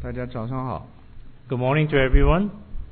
大家早上好。 Good morning to everyone.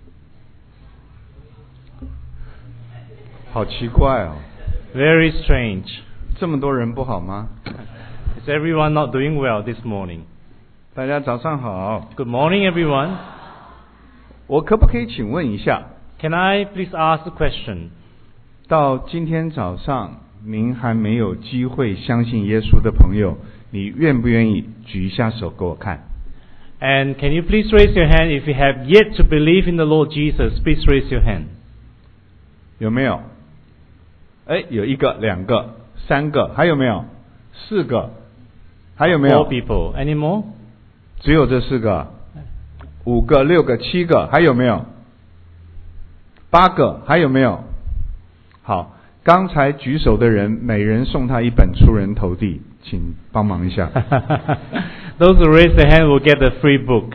好奇怪哦， Very strange. 这么多人不好吗？ Is everyone not doing well this morning? 大家早上好。 Good morning, everyone. 我可不可以请问一下， Can I please ask a question? 到今天早上您还没有机会相信耶稣的朋友，你愿不愿意举一下手给我看？ And can you please raise your hand if you have yet to believe in the Lord Jesus? Please raise your hand. 有没有？有一个、两个、三个，还有没有？四个，还有没有？ Four people. Any more? 只有这四个。五个、六个、七个，还有没有？八个，还有没有？好，刚才举手的人，每人送他一本《出人头地》，请帮忙一下。 Those who raise their hand will get a free book.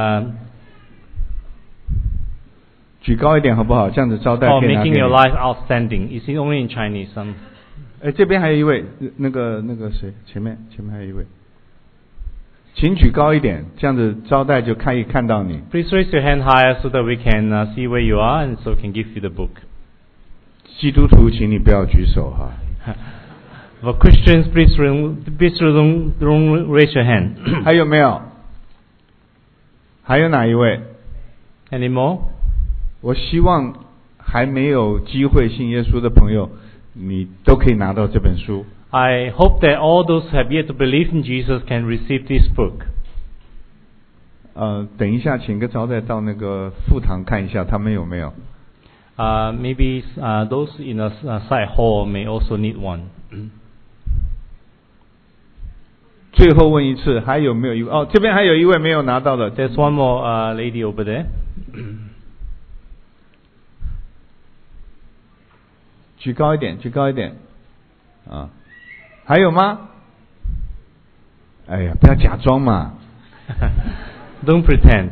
举高一点好不好？这样子招待 For 可以拿给 making 你。 your life outstanding. Is it only in Chinese? 这边还有一位，那个谁，前面还有一位，请举高一点，这样子招待就可以看到你。 Please raise your hand higher so that we can see where you are and so we can give you the book. 基督徒，请你不要举手哈。 For Christians, please don't raise your hand. 还有没有？还有哪一位？ Any more? 我希望还没有机会信耶稣的朋友，你都可以拿到这本书。 I hope that all those who have yet to believe in Jesus can receive this book. 等一下，请个招待到那个副堂看一下，他们有没有。 Maybe those in a side hall may also need one. 最后问一次，还有没有一位？这边还有一位没有拿到的。 There's one more lady over there. 举高一点，举高一点。还有吗？哎呀，不要假装嘛。 Don't pretend.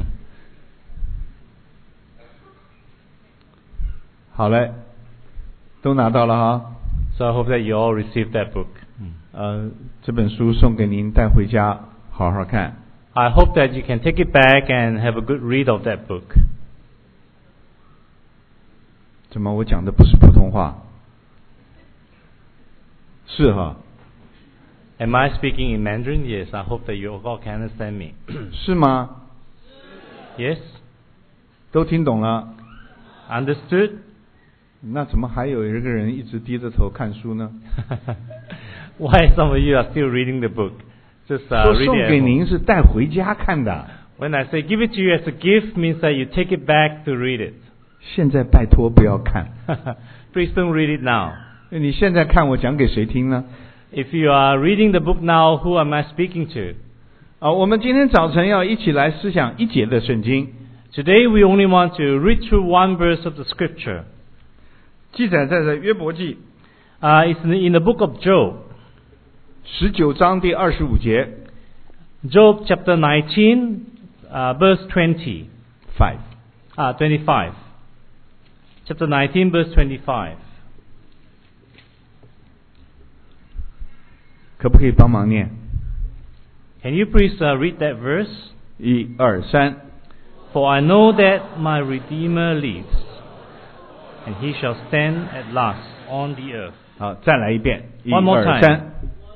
好嘞，都拿到了哈。 So I hope that you all receive that book. 这本书送给您带回家，好好看。 I hope that you can take it back and have a good read of that book. 怎么我讲的不是普通话？是哈。 Am I speaking in Mandarin? Yes, I hope that you all can understand me. 是吗？ Yes? 都听懂了。 Understood? 那怎么还有一个人一直低着头看书呢？ Why some of you are still reading the book? Just 说 read 送 it 给 at home. 您是带回家看的。 When I say give it to you as a gift, means that you take it back to read it. 现在拜托不要看。 Please don't read it now. 你现在看我讲给谁听呢？ If you are reading the book now, who am I speaking to? 我们今天早晨要一起来思想一节的圣经。 Today we only want to read through one verse of the scripture. 记载在约伯记 It's in the book of Job. 19章第25节。 Job chapter 19, verse 20. 25 Chapter 19, verse 25. 可不可以帮忙念？ Can you please read that verse? 1、2、3。 For I know that my Redeemer lives, and he shall stand at last on the earth. 好，再来一遍。1、 One more 2、 time. 3。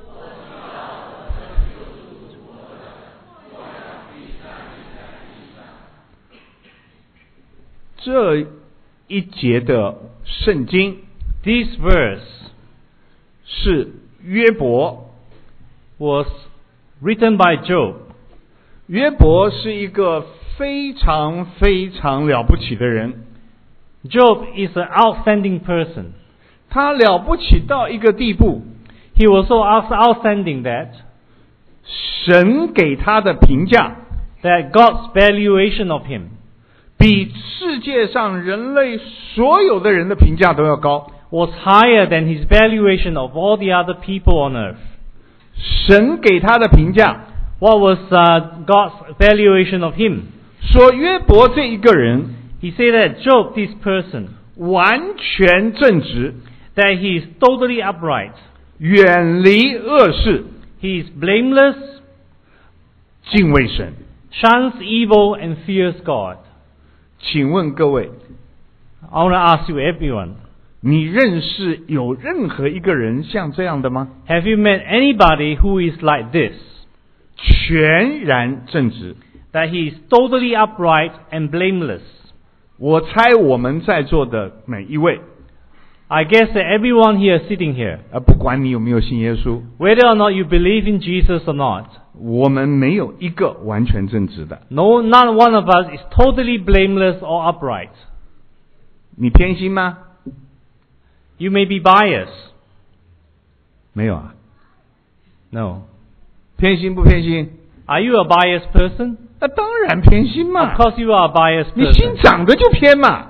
这一节的圣经 This verse 是约伯 was written by Job. 约伯是一个非常非常了不起的人。 Job is an outstanding person. 他了不起到一个地步， He was so outstanding that 神给他的评价 God's valuation of him 比世界上人类所有的人的评价都要高。 was higher than his valuation of all the other people on earth. 神给他的评价 What was God's valuation of him? 说约伯这一个人 He said that Job, this person, 完全正直， that he is totally upright. 远离恶事， He is blameless. 敬畏神。 shuns evil and fears God. 请问各位， I want to ask you, everyone, 你认识有任何一个人像这样的吗？ have you met anybody who is like this? 全然正直。 That he is totally upright and blameless. 我猜我们在座的每一位， I guess that everyone here sitting here, 不管你有没有信耶稣， whether or not you believe in Jesus or not, 我们没有一个完全正直的。 not one of us is totally blameless or upright. 你偏心吗？ You may be biased. 没有啊。 No. 偏心不偏心？ Are you a biased person? 那当然偏心嘛。 Of course you are a biased 你心 person. 长得就偏嘛。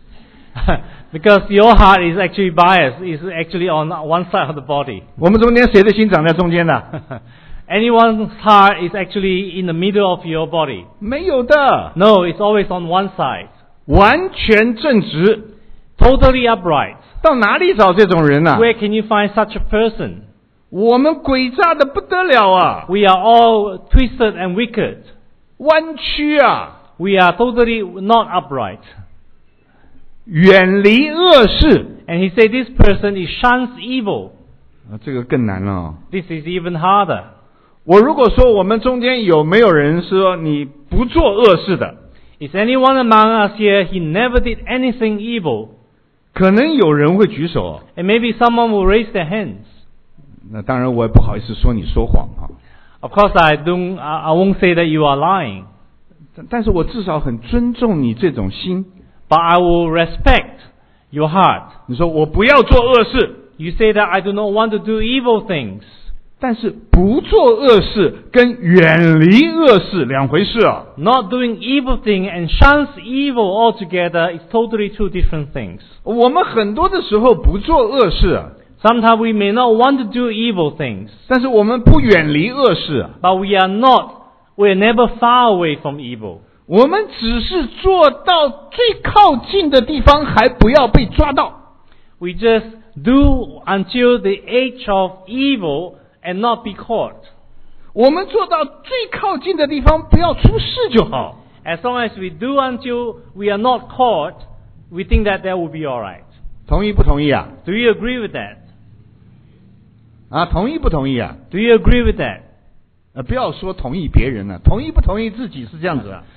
Because your heart is actually biased. It's actually on one side of the body. 我们中间谁的心长在中间的？ Anyone's heart is actually in the middle of your body. 没有的， No, it's always on one side. 完全正直。 Totally upright. 到哪里找这种人啊？ Where can you find such a person? 我们诡诈的不得了啊， We are all twisted and wicked. 弯曲啊， We are totally not upright. 远离恶事 And he said this person is shuns evil. 啊，这个更难了哦。 This is even harder. 我如果说我们中间有没有人说你不做恶事的， Is anyone among us here, he never did anything evil? 可能有人会举手哦。 And maybe someone will raise their hands. 那当然我也不好意思说你说谎哈， Of course, I won't say that you are lying. 但是我至少很尊重你这种心。 But I will respect your heart. 你说我不要做恶事， You say that I do not want to do evil things. 但是不做恶事跟远离恶事两回事啊。 Not doing evil thing and shuns evil altogether is totally two different things. 我们很多的时候不做恶事啊， Sometimes we may not want to do evil things, 但是我们不远离恶事啊， but we are never far away from evil. 我们只是做到最靠近的地方，还不要被抓到。 We just do until the edge of evil and not be caught. 我们做到最靠近的地方，不要出事就好。 As long as we do until we are not caught, we think that will be alright. 同意不同意啊？ Do you agree with that? 啊，同意不同意啊？ Do you agree with that? 不要说同意别人了，同意不同意自己是这样子啊。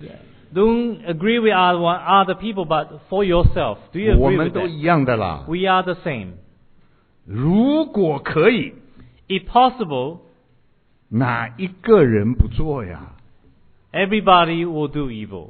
Don't agree with other people, but for yourself. Do you 我 agree 们 with 都 that? 一样的啦。 We are the same. 如果可以， If possible, 哪一个人不做呀？ everybody will do evil.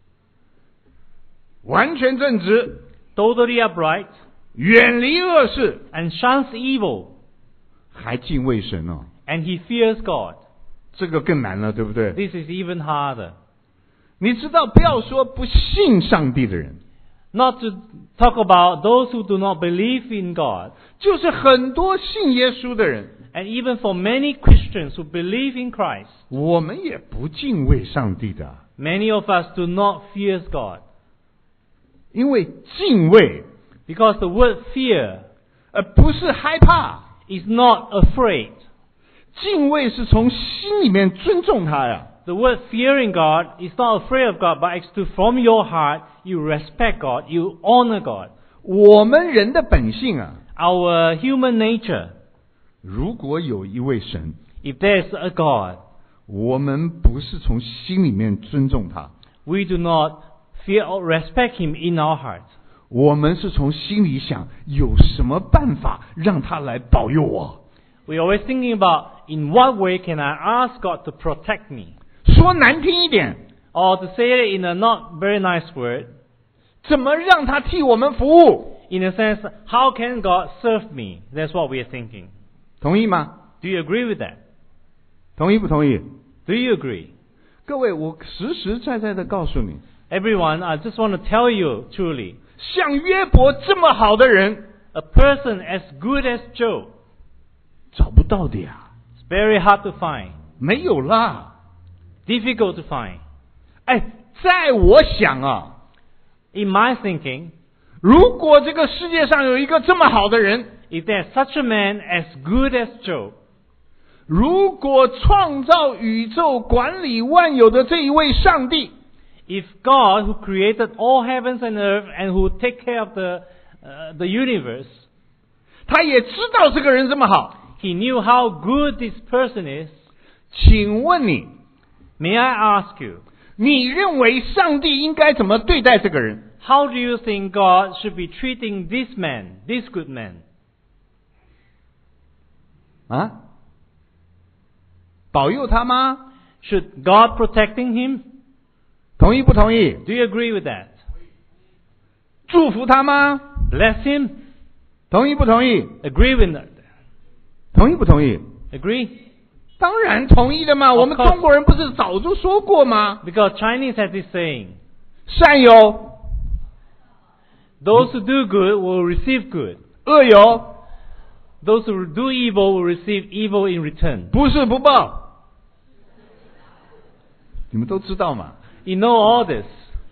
完全正直， Totally upright 远离恶事， and shuns evil, 还敬畏神哦， and he fears God. 这个更难了，对不对？ This is even harder. 你知道，不要说不信上帝的人， Not to talk about those who do not believe in God, 就是很多信耶稣的人， and even for many Christians who believe in Christ, 我们也不敬畏上帝的， many of us do not fear God. 因为敬畏 Because the word fear 不是害怕， is not afraid. 敬畏是从心里面尊重他呀。 The word fearing God is not afraid of God, but it's to from your heart you respect God, you honor God. 我们人的本性啊， Our human nature, 如果有一位神， if there's a God, 我们不是从心里面尊重他， we do not fear or respect Him in our heart. 我们是从心里想有什么办法让他来保佑我。 We're always thinking about in what way can I ask God to protect me? 说难听一点， Or to say it in a not very nice word, 怎么让他替我们服务？ in a sense, how can God serve me? That's what we are thinking. 同意吗？ Do you agree with that? 同意不同意？ Do you agree? 各位，我实实在在的告诉你， Everyone, I just want to tell you truly, 像约伯这么好的人， a person as good as Job, 找不到的呀， it's very hard to find, 没有啦。 difficult to find. 哎，在我想啊， In my thinking, 如果这个世界上有一个这么好的人， if there's such a man as good as Job, 如果创造宇宙、管理万有的这一位上帝， If God, who created all heavens and earth and who take care of the universe, 他也知道这个人这么好， He knew how good this person is. 请问你， May I ask you, 你认为上帝应该怎么对待这个人？ how do you think God should be treating this man, this good man? 啊？保佑他吗？ Should God protecting him? 同意不同意？ Do you agree with that? 祝福他吗？ Bless him? 同意不同意？ Agree with that? 同意不同意？ Agree? 当然同意的嘛， Of course. 我们中国人不是早就说过吗？ Because Chinese has this saying, 善有， those who do good will receive good. 恶有， Those who do evil will receive evil in return. 不是不报。你们都知道嘛？ You know all this.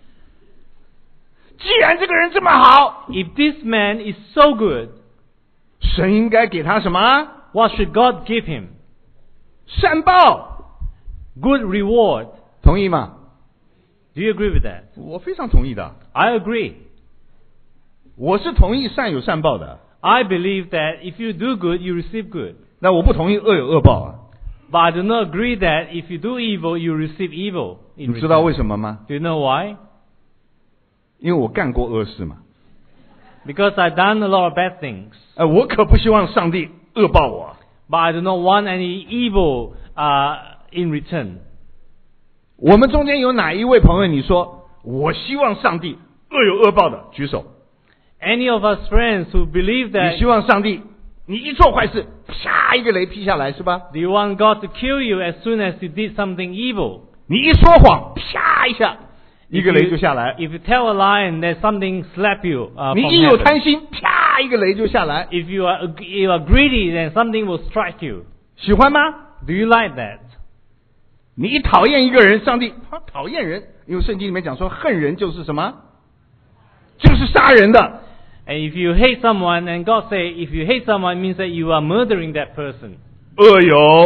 既然这个人这么好， If this man is so good, 神应该给他什么？ what should God give him? 善报， Good reward. 同意吗？ Do you agree with that? 我非常同意的， I agree. 我是同意善有善报的， I believe that if you do good, you receive good. 那我不同意恶有恶报啊。 But I do not agree that if you do evil, you receive evil 你 in 知道 return. 为什么吗？ Do you know why? 因为我干过恶事嘛。 Because I've done a lot of bad things. 我可不希望上帝恶报我。 But I do not want any evil in return. 我们中间有哪一位朋友你说我希望上帝恶有恶报的？举手。 Any of us friends who believe 你 that 希望上帝，你一做坏事，啪一个雷劈下来是吧？ do you want God to kill you as soon as you did something evil? 你一说谎，啪一下，一个雷就下来。 If you tell a lie and there's something slap you 你 from 一有 heaven. 贪心，啪一个雷就下来。 If you are greedy, then something will strike you. 喜欢吗？ Do you like that? 你一讨厌一个人，上帝他讨厌人，因为圣经里面讲说恨人就是什么？就是杀人的。 And if you hate someone, and God say, if you hate someone, it means that you are murdering that person. 恶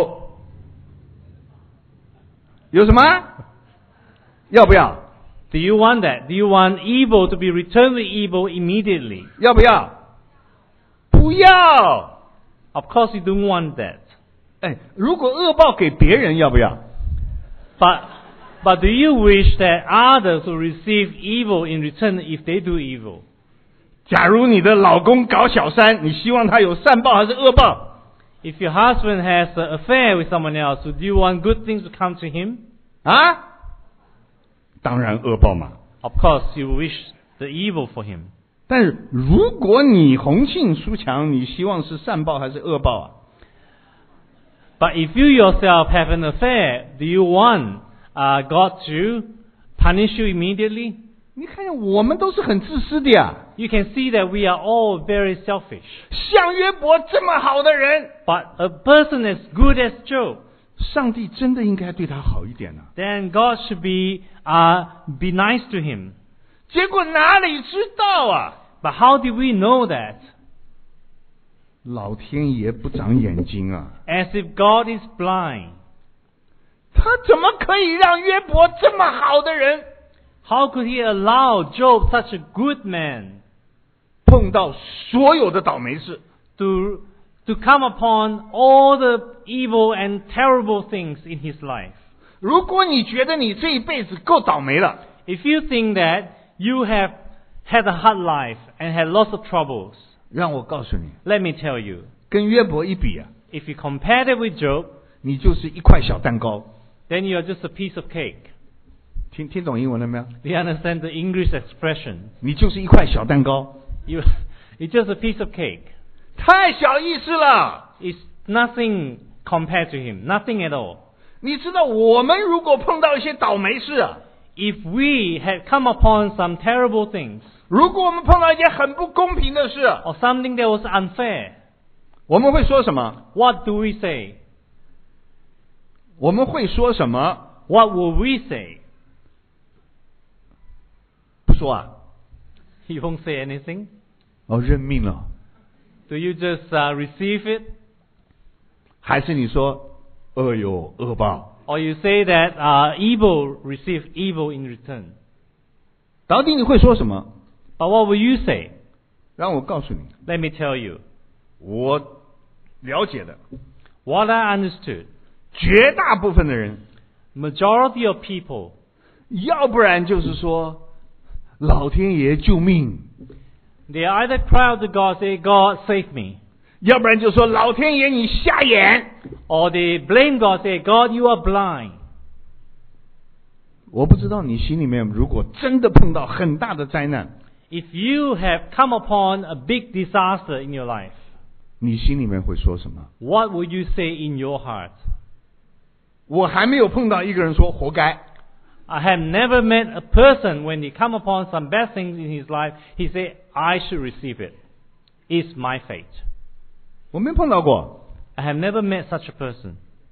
有什么？要不要？ Do you want that? Do you want evil to be returned with evil immediately? 要不要？不要。 Of course you don't want that. 如果恶报给别人，要不要？ But do you wish that others will receive evil in return if they do evil? 假如你的老公搞小三，你希望他有善报还是恶报？ If your husband has an affair with someone else, do you want good things to come to him? 啊？当然恶报嘛。 Of course you wish the evil for him. 但是如果你红杏出墙，你希望是善报还是恶报啊？ But if you yourself have an affair, do you want God to punish you immediately? 你看见我们都是很自私的呀。 You can see that we are all very selfish. 像约伯这么好的人， But a person as good as Job, 上帝真的应该对他好一点呢。 then God should be nice to him. 结果哪里知道啊？ But how did we know that? 老天爷不长眼睛啊！ As if God is blind. 他怎么可以让约伯这么好的人 How could he allow Job, such a good man, 碰到所有的倒霉事？ to come upon all the evil and terrible things in his life? 如果你觉得你这一辈子够倒霉了， If you think that you have had a hard life and had lots of troubles, 让我告诉你， let me tell you, 跟约伯一比啊， if you compare it with Job, 你就是一块小蛋糕。 then you are just a piece of cake. 听懂英文了没有？ Do you understand the English expression? 你就是一块小蛋糕， It's just a piece of cake. 太小意思了。 It's nothing compared to him, nothing at all. 你知道，我们如果碰到一些倒霉事啊， If we had come upon some terrible things, 如果我们碰到一件很不公平的事， or something that was unfair, 我们会说什么？ what do we say? 我们会说什么？ What will we say? 不说啊， You won't say anything? 认命了。 Do you just receive it? 还是你说恶有恶报。 Or you say that evil receive evil in return. 到底你会说什么？ But what will you say? 让我告诉你， Let me tell you. 我了解的 What I understood, 绝大部分的人， majority of people, 要不然就是说老天爷救命， they either cry out to God, say, God save me. 要不然就说老天爷你瞎眼。 Or they blame God, say, God you are blind. 我不知道你心里面如果真的碰到很大的灾难， If you have come upon a big disaster in your life, 你心里面会说什么？ what will you say in your heart? 我还没有碰到一个人说活该。 I have never met a person when he come upon some bad things in his life, he say, I should receive it. It's my fate. 我没碰到过。 I have never met such a person.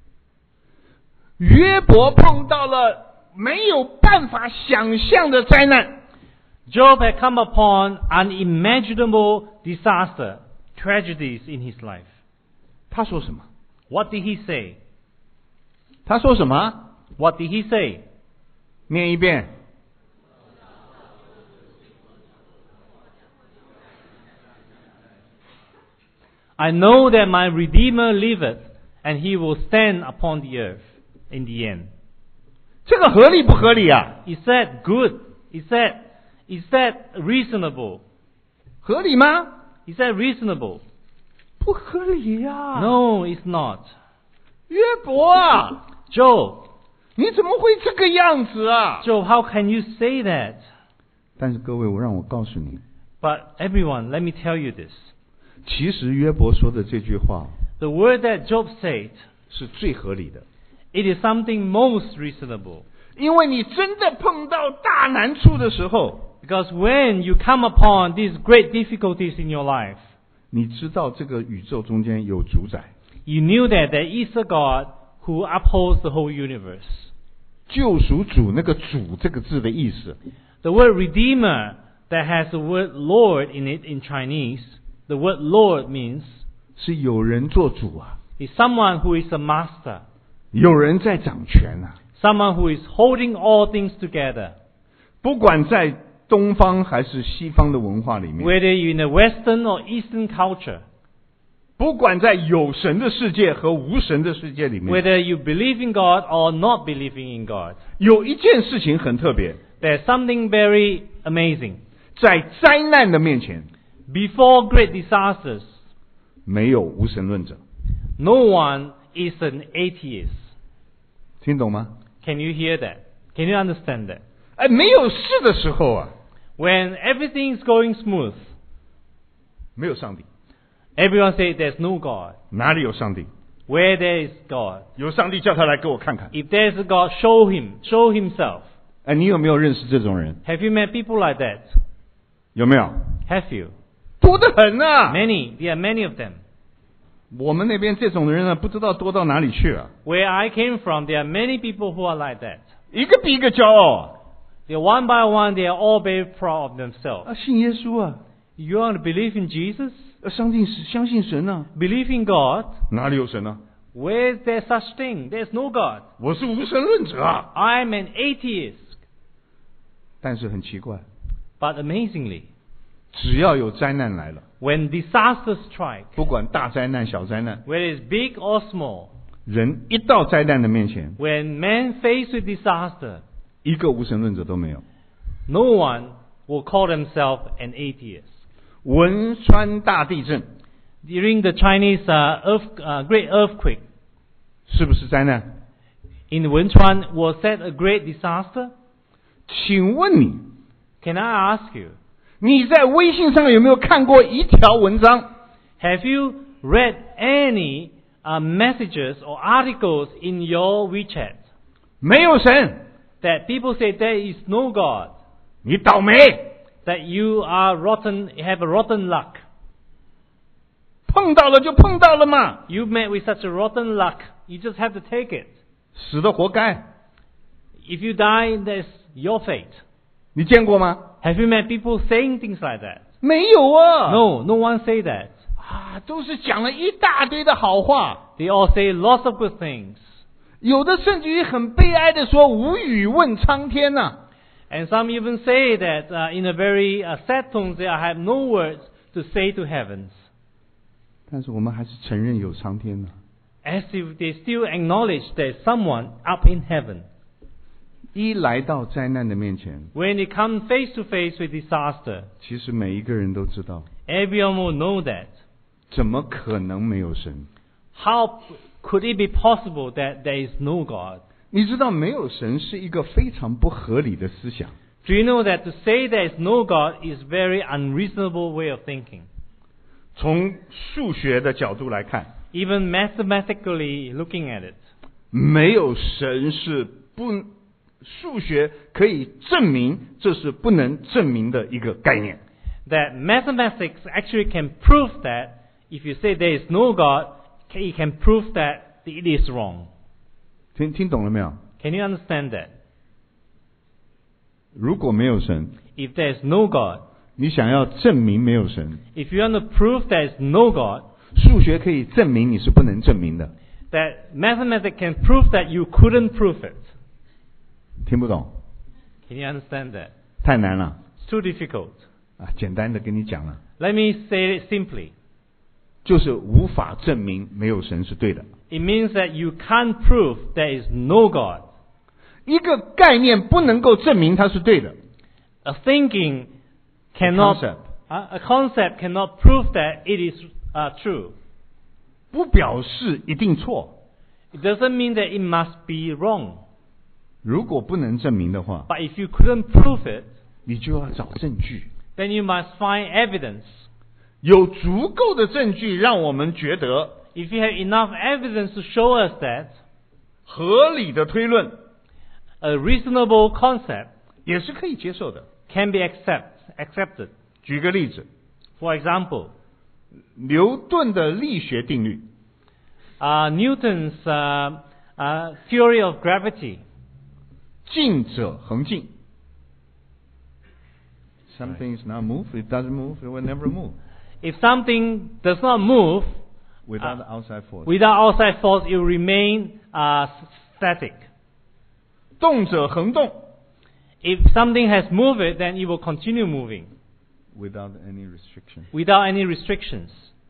约伯碰到了没有办法想象的灾难， Job had come upon unimaginable disaster, tragedies in his life. 他说什么？ What did he say? 他说什么？ What did he say? 念一遍。 I know that my Redeemer liveth, and he will stand upon the earth in the end. 这个合理不合理啊？ Is that good? Is that reasonable? 合理吗？ Is that reasonable? 不合理呀、 No, it's not. 约伯啊， Job, 你怎么会这个样子啊？ Job, how can you say that? 但是各位，让我告诉你， But everyone, let me tell you this. 其实约伯说的这句话 The word that Job said, 是最合理的， it is something most reasonable. 因为你真的碰到大难处的时候， Because when you come upon these great difficulties in your life, 你知道这个宇宙中间有主宰， you knew that there is a God who upholds the whole universe. 救赎主那个主这个字的意思， The word Redeemer that has the word Lord in it in Chinese, the word Lord means 是有人做主啊， is someone who is a master, 有人在掌权啊。 someone who is holding all things together. 不管在东方还是西方的文化里面， Whether you're in the Western or Eastern culture, 不管在有神的世界和无神的世界里面， whether you believe in God or not believing in God, 有一件事情很特别， there's something very amazing. 在灾难的面前， Before great disasters, 没有无神论者， no one is an atheist. 听懂吗？ Can you hear that? Can you understand that? 哎，没有事的时候啊， When everything is going smooth, 没有上帝， everyone say there's no God. 哪里有上帝？ Where there is God, 有上帝叫他来给我看看。 if there's a God, show himself. 哎，你有没有认识这种人？ Have you met people like that? 有没有？ Have you? 多得很啊！ Many. There are many of them. 我们那边这种人呢，不知道多到哪里去啊！ Where I came from, there are many people who are like that. 一个比一个骄傲啊！ They one by one, they are all very proud of themselves. 啊，信耶稣啊， You want to believe in Jesus? 相信神啊， Believe in God? 哪里有神啊？ Where is there such thing? There's no God. 我是无神论者啊！ I'm an atheist. 但是很奇怪， But amazingly, 只要有灾难来了， when disasters strike, 不管大灾难、小灾难， whether it's big or small, 人一到灾难的面前， when man faced with disaster, 一个无神论者都没有。 no one will call themselves an atheist. 汶川大地震 During the Chinese great earthquake 是不是灾难？ in Wenchuan, was that a great disaster? 请问你， Can I ask you, 你在微信上有没有看过一条文章？ have you read any messages or articles in your WeChat 没有神， that people say there is no God, 你倒霉， that you are rotten, have a rotten luck? 碰到了就碰到了嘛， You met with such a rotten luck, you just have to take it. 死的活该。 If you die, that's your fate. 你见过吗？ Have you met people saying things like that? 没有啊。 No, no one say that. 啊，都是讲了一大堆的好话， They all say lots of good things. 有的甚至于很悲哀的说无语问苍天呐、 And some even say that in a very sad tone, they have no words to say to heavens. 但是我们还是承认有苍天呢、 As if they still acknowledge there's someone up in heaven. 一来到灾难的面前， When they come face to face with disaster, 其实每一个人都知道， everyone will know that. 怎么可能没有神？ How could it be possible that there is no God? 你知道没有神是一个非常不合理的思想。 Do you know that to say there is no God is very unreasonable way of thinking? 从数学的角度来看， Even mathematically looking at it, 没有神是不，数学可以证明这是不能证明的一个概念。 that mathematics actually can prove that if you say there is no God, it can prove that it is wrong. 听懂了没有？ Can you understand that? 如果没有神， If there is no God, 你想要证明没有神， if you want to prove there is no God, 数学可以证明你是不能证明的。 that mathematics can prove that you couldn't prove it. 听不懂？ Can you understand that? 太难了 It's too difficult. 啊！简单的跟你讲了， Let me say it simply. 就是无法证明没有神是对的。 It means that you can't prove there is no God. 一个概念不能够证明它是对的。 A thinking cannot, concept. a concept cannot prove that it is true. 不表示一定错。 It doesn't mean that it must be wrong. 如果不能证明的话， But if you couldn't prove it, 你就要找证据， then you must find evidence. 有足够的证据让我们觉得 If you have enough evidence to show us that, 合理的推论 a reasonable concept 也是可以接受的。 can be accepted. 举个例子， For example, 牛顿的力学定律， Newton's theory of gravity. 静者恒静。Something is not move, it doesn't move, it will never move If something does not move without outside force. without outside force, it will remain static. 动者恒动 If something has moved it, then it will continue moving without any restriction. without any restrictions.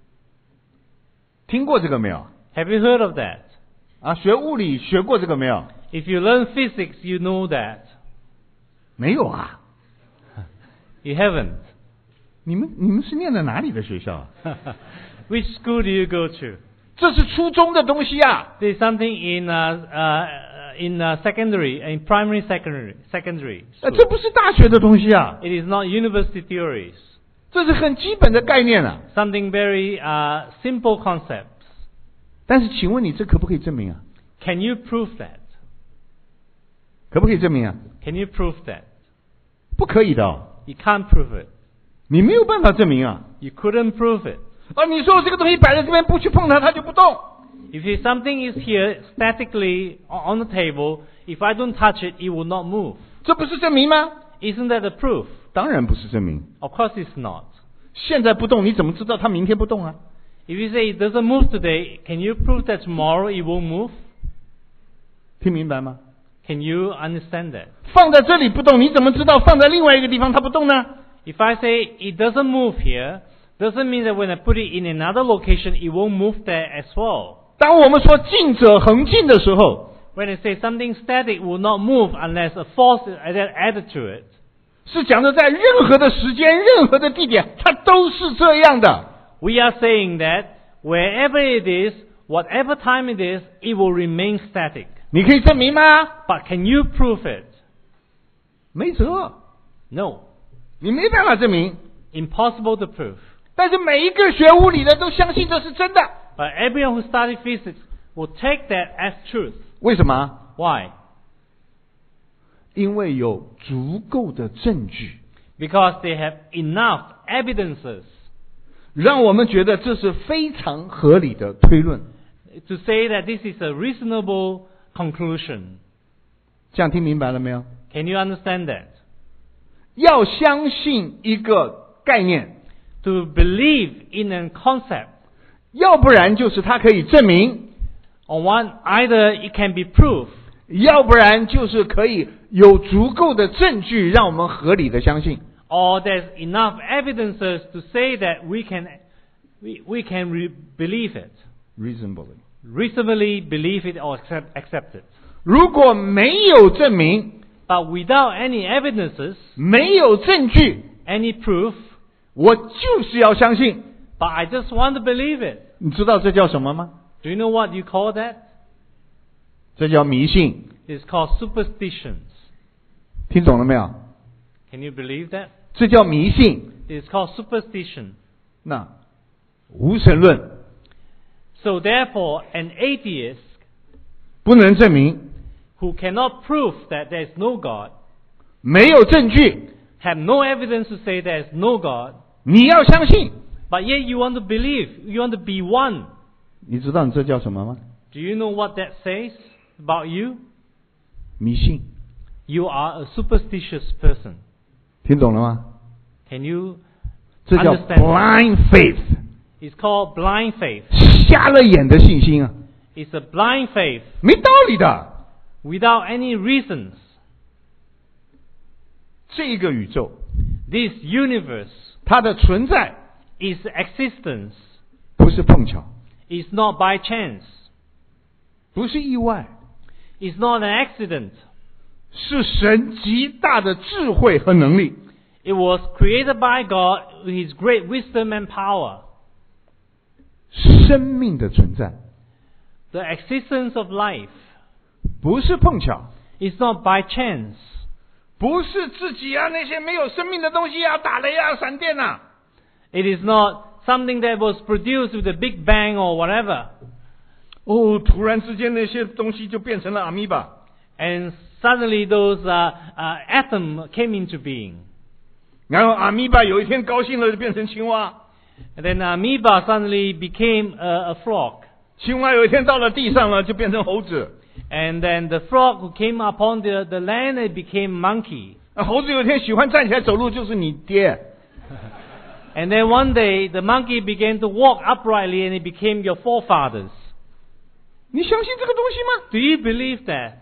听过这个没有？ Have you heard of that? 啊，学物理学过这个没有？ If you learn physics, you know that. 没有啊。 You haven't. 你们是念的哪里的学校啊？ Which school do you go to? 这是初中的东西啊！ There's something in secondary, in primary secondary. 这 School. 不是大学的东西啊， It is not university theories. 这是很基本的概念啊。 Something very simple concepts. 但是，请问你这可不可以证明啊？ Can you prove that? 可不可以证明啊？ Can you prove that? 不可以的哦， You can't prove it. 你没有办法证明啊。 You couldn't prove it. 啊，你说这个东西摆在这边，不去碰它，它就不动。 If something is here statically on the table, if I don't touch it, it will not move. 这不是证明吗？ Isn't that a proof? 当然不是证明。 Of course it's not. 现在不动，你怎么知道它明天不动啊？ If you say it doesn't move today, can you prove that tomorrow it won't move? 听明白吗？ Can you understand that? 放在这里不动，你怎么知道放在另外一个地方它不动呢？ If I say it doesn't move here, doesn't mean that when I put it in another location, it won't move there as well. 当我们说静者恒静的时候， When I say something static will not move unless a force is added to it, 是讲的在任何的时间、任何的地点，它都是这样的。 we are saying that wherever it is, whatever time it is, it will remain static. 你可以证明吗？ But can you prove it? 没辙， No. 你没办法证明。 Impossible to prove. 但是每一个学物理的都相信这是真的。 But everyone who studies physics will take that as truth. 为什么？ Why? 因为有足够的证据， Because they have enough evidences 让我们觉得这是非常合理的推论。 to say that this is a reasonable conclusion. 这样听明白了没有？ Can you understand that? 要相信一个概念， To believe in a concept, 要不然就是它可以证明， On one, either it can be proved, 要不然就是可以有足够的证据让我们合理的相信。 or there's enough evidences to say that we can believe it, reasonably， reasonably believe it or accept it. 如果没有证明， But without any evidences, 没有证据， any proof, 我就是要相信。 but I just want to believe it. 你知道这叫什么吗？ Do you know what you call that? 这叫迷信。 It's called superstitions. 听懂了没有？ Can you believe that? 这叫迷信。 It's called superstition. 那无神论 So therefore, an atheist 不能证明， who cannot prove that there is no God, 没有证据， have no evidence to say there is no God, 你要相信。 but yet you want to believe, you want to be one. 你知道你这叫什么吗？ Do you know what that says about you? 迷信。 You are a superstitious person. 听懂了吗？ Can you 这叫 understand? blind faith， It's called blind faith. 瞎了眼的信心啊， It's a blind faith 没道理的。 without any reasons. 这个宇宙 This universe, 它的存在 its existence, 不是碰巧， is not by chance. 不是意外， It's not an accident. 是神极大的智慧和能力。 It was created by God with His great wisdom and power. 生命的存在 The existence of life 不是碰巧， is not by chance. 不是自己啊那些没有生命的东西啊，打雷啊，闪电啊， It is not something that was produced with a big bang or whatever. 哦，突然之间那些东西就变成了阿米巴， And suddenly those atoms came into being. 然后阿米巴有一天高兴了就变成青蛙， And then amoeba suddenly became a frog. 青蛙有一天到了地上了就变成猴子， And then the frog who came upon the land, it became monkey. 猴子有一天喜欢站起来走路就是你爹。 And then one day, the monkey began to walk uprightly and it became your forefathers. 你相信这个东西吗？ Do you believe that?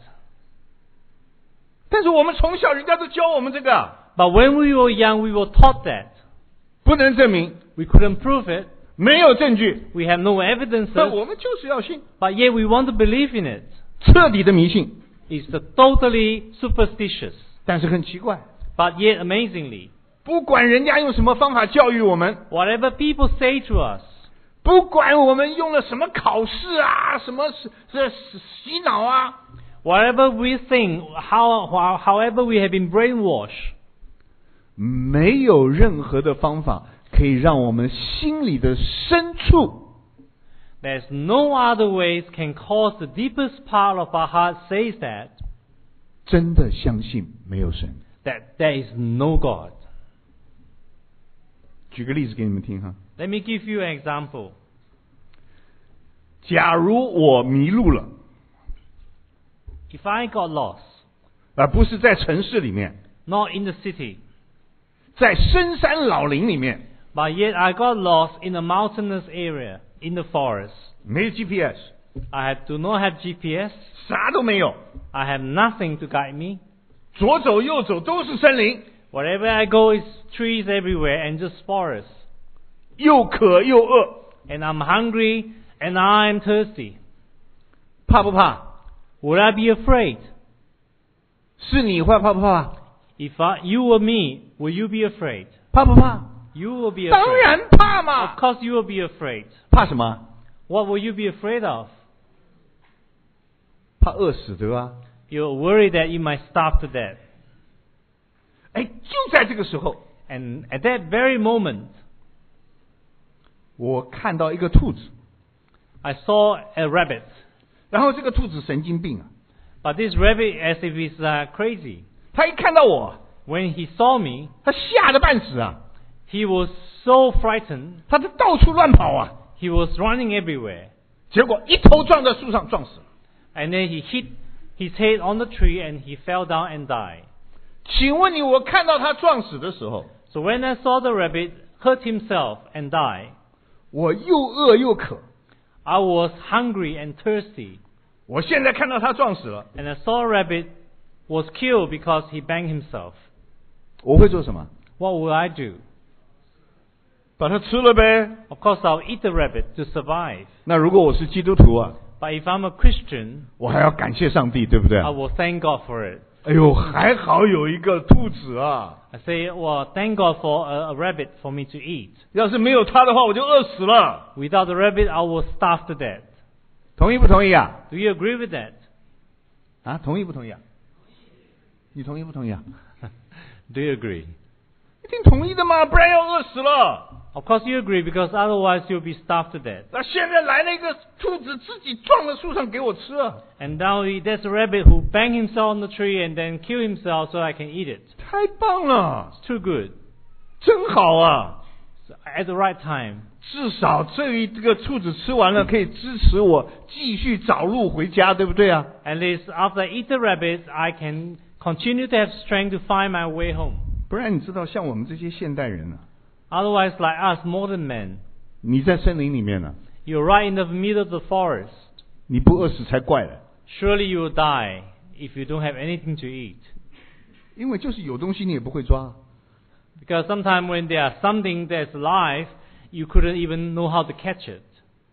但是我们从小人家都教我们这个， But when we were young, we were taught that. 不能证明， We couldn't prove it. 没有证据， We have no 但 evidences. 我们就是要信， But yet we want to believe in it. 彻底的迷信。 It's totally superstitious. 但是很奇怪， But yet amazingly, 不管人家用什么方法教育我们， whatever people say to us, 不管我们用了什么考试啊，什么洗脑啊， whatever we think, however we have been brainwashed, 没有任何的方法可以让我们心里的深处 there's no other ways can cause the deepest part of our heart says that 真的相信没有神。 there is no God. 举个例子给你们听哈， Let me give you an example. 假如我迷路了， If I got lost, 而不是在城市里面， not in the city, 在深山老林里面， but yet I got lost in a mountainous area, in the forest. 没有 GPS， I do not have GPS. 啥都没有， I have nothing to guide me. 左走右走都是森林， Wherever I go is trees everywhere and just forest. 又渴又饿， And I'm hungry and I'm thirsty. 怕不怕？ Would I be afraid? 是你会怕不怕？ If you were me, will you be afraid? 怕不怕？ You will be 当 afraid. 然怕 Of 嘛！ course you will be afraid. 怕什么？ What will you be afraid of? 怕饿死对吧？ You're worried that you might starve to death. 哎，就在这个时候， And at that very moment, 我看到一个兔子， I saw a rabbit. 然后这个兔子神经病啊， But this rabbit, as if he's crazy. 他一看到我， When he saw me, 他吓得半死啊， he was so frightened. 他就到处乱跑啊， He was running everywhere. 结果一头撞在树上撞死了。 And then he hit his head on the tree and he fell down and died. 请问你，我看到他撞死的时候， So when I saw the rabbit hurt himself and die, 我又饿又渴， I was hungry and thirsty, 我现在看到他撞死了， and I saw a rabbit was killed because he banged himself. 我会做什么？ What would I do? 把它吃了呗。 Of course, I'll eat the rabbit to survive. 那如果我是基督徒啊， But if I'm a Christian, 我还要感谢上帝，对不对？ I will thank God for it. 哎呦，还好有一个兔子啊！ I say, well, thank God for a rabbit for me to eat. 要是没有它的话，我就饿死了。 Without the rabbit, I will starve to death. 同意不同意啊？ Do you agree with that? 啊，同意不同意啊？你同意不同意啊？ Do you agree? 一定同意的嘛，不然要饿死了。 Of course you agree, because otherwise you'll be starved to death. 那现在来了一个兔子，自己撞到树上给我吃啊！ And now there's a rabbit who banged himself on the tree and then killed himself so I can eat it. 太棒了， It's too good. 真好啊！ So at the right time. 至少这个兔子吃完了，可以支持我继续找路回家，对不对啊？ At least after I eat the rabbit, I can continue to have strength to find my way home. 不然你知道，像我们这些现代人啊， Otherwise, like us modern men, 你在森林里面呢、啊， you're right in the middle of the forest. 你不饿死才怪了。 Surely you will die if you don't have anything to eat. 因为就是有东西你也不会抓。 Because sometimes when there's something that's alive, you couldn't even know how to catch it.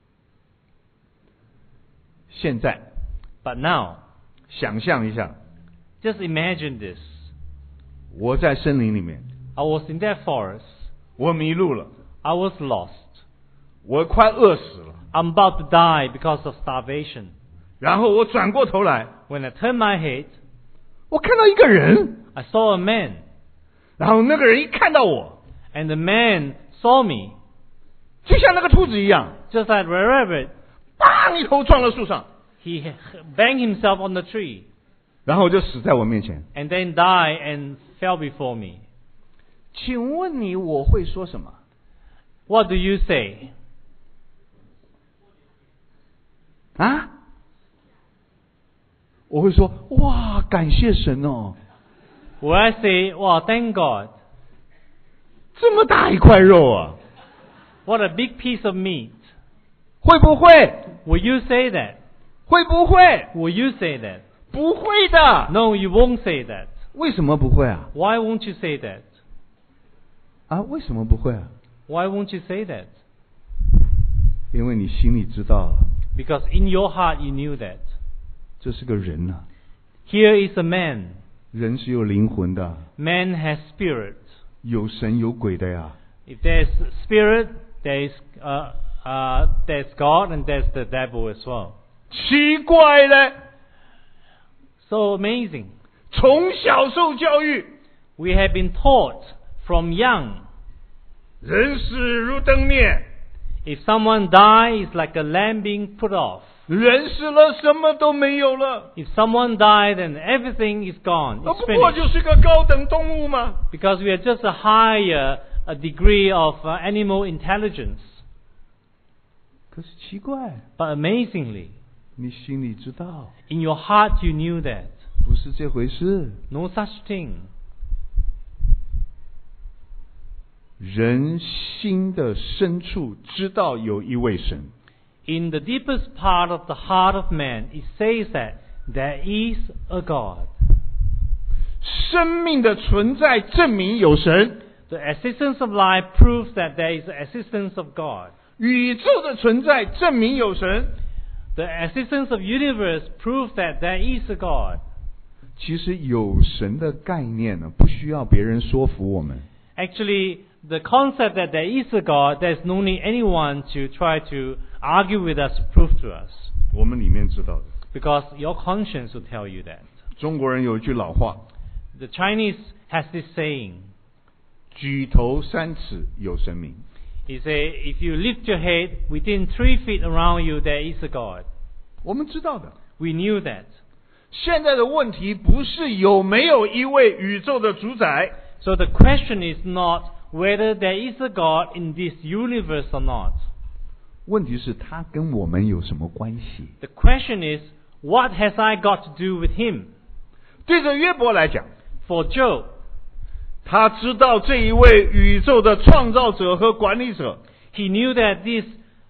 现在 But now, 想象一下， just imagine this. 我在森林里面， I was in that forest. 我迷路了， I was lost. 我快饿死了。 I'm about to die because of starvation. 然后我转过头来， When I turned my head, 我看到一个人， I saw a man. 然后那个人一看到我， And the man saw me, 就像那个兔子一样， just like a rabbit. 砰一头撞到树上， He banged himself on the tree 然后就死在我面前。 and then died and fell before me. 请问你我会说什么？ What do you say? 啊？我会说哇，感谢神哦， Will I say, well, thank God. 这么大一块肉啊， What a big piece of meat. 会不会？ Will you say that? 会不会？ Will you say that? 不会的。 No, you won't say that. 为什么不会啊？ Why won't you say that? 啊，为什么不会啊？ Why won't you say that? 因为你心里知道， Because in your heart you knew that. 这是个人啊， Here is a man. 人是有灵魂的， Man has spirit. 有神有鬼的呀。 If there's spirit, there's God and there's the devil as well. 奇怪嘞， So amazing. 从小受教育， We have been taught from young. 人死如灯灭， If someone dies, it's like a lamb being put off. 人死了什么都没有了， If someone died, then everything is gone. 那 It's 不过 finished. 就是个高等动物嘛。 Because we are just a degree of animal intelligence. 可是奇怪， But amazingly, 你心里知道， in your heart you knew that. 不是这回事。 No such thing. 人心的深处知道有一位神， In the deepest part of the heart of man, it says that there is a God. 生命的存在证明有神， The existence of life proves that there is the existence of God. 宇宙的存在证明有神。 The existence of universe proves that there is a God. 其实有神的概念呢，不需要别人说服我们。 Actually, the concept that there is a God, there's no need anyone to try to argue with us, prove to us. 我们里面知道的。 Because your conscience will tell you that. 中国人有一句老话， The Chinese has this saying. 举头三尺有神明。 He say, if you lift your head, within 3 feet around you, there is a God. 我们知道的。 We knew that. 现在的问题不是有没有一位宇宙的主宰， So the question is not whether there is a God in this universe or not. 问题是他跟我们有什么关系？ The question is, what has I got to do with him? 对着约伯来讲， For Job, 他知道这一位宇宙的创造者和管理者， he knew that this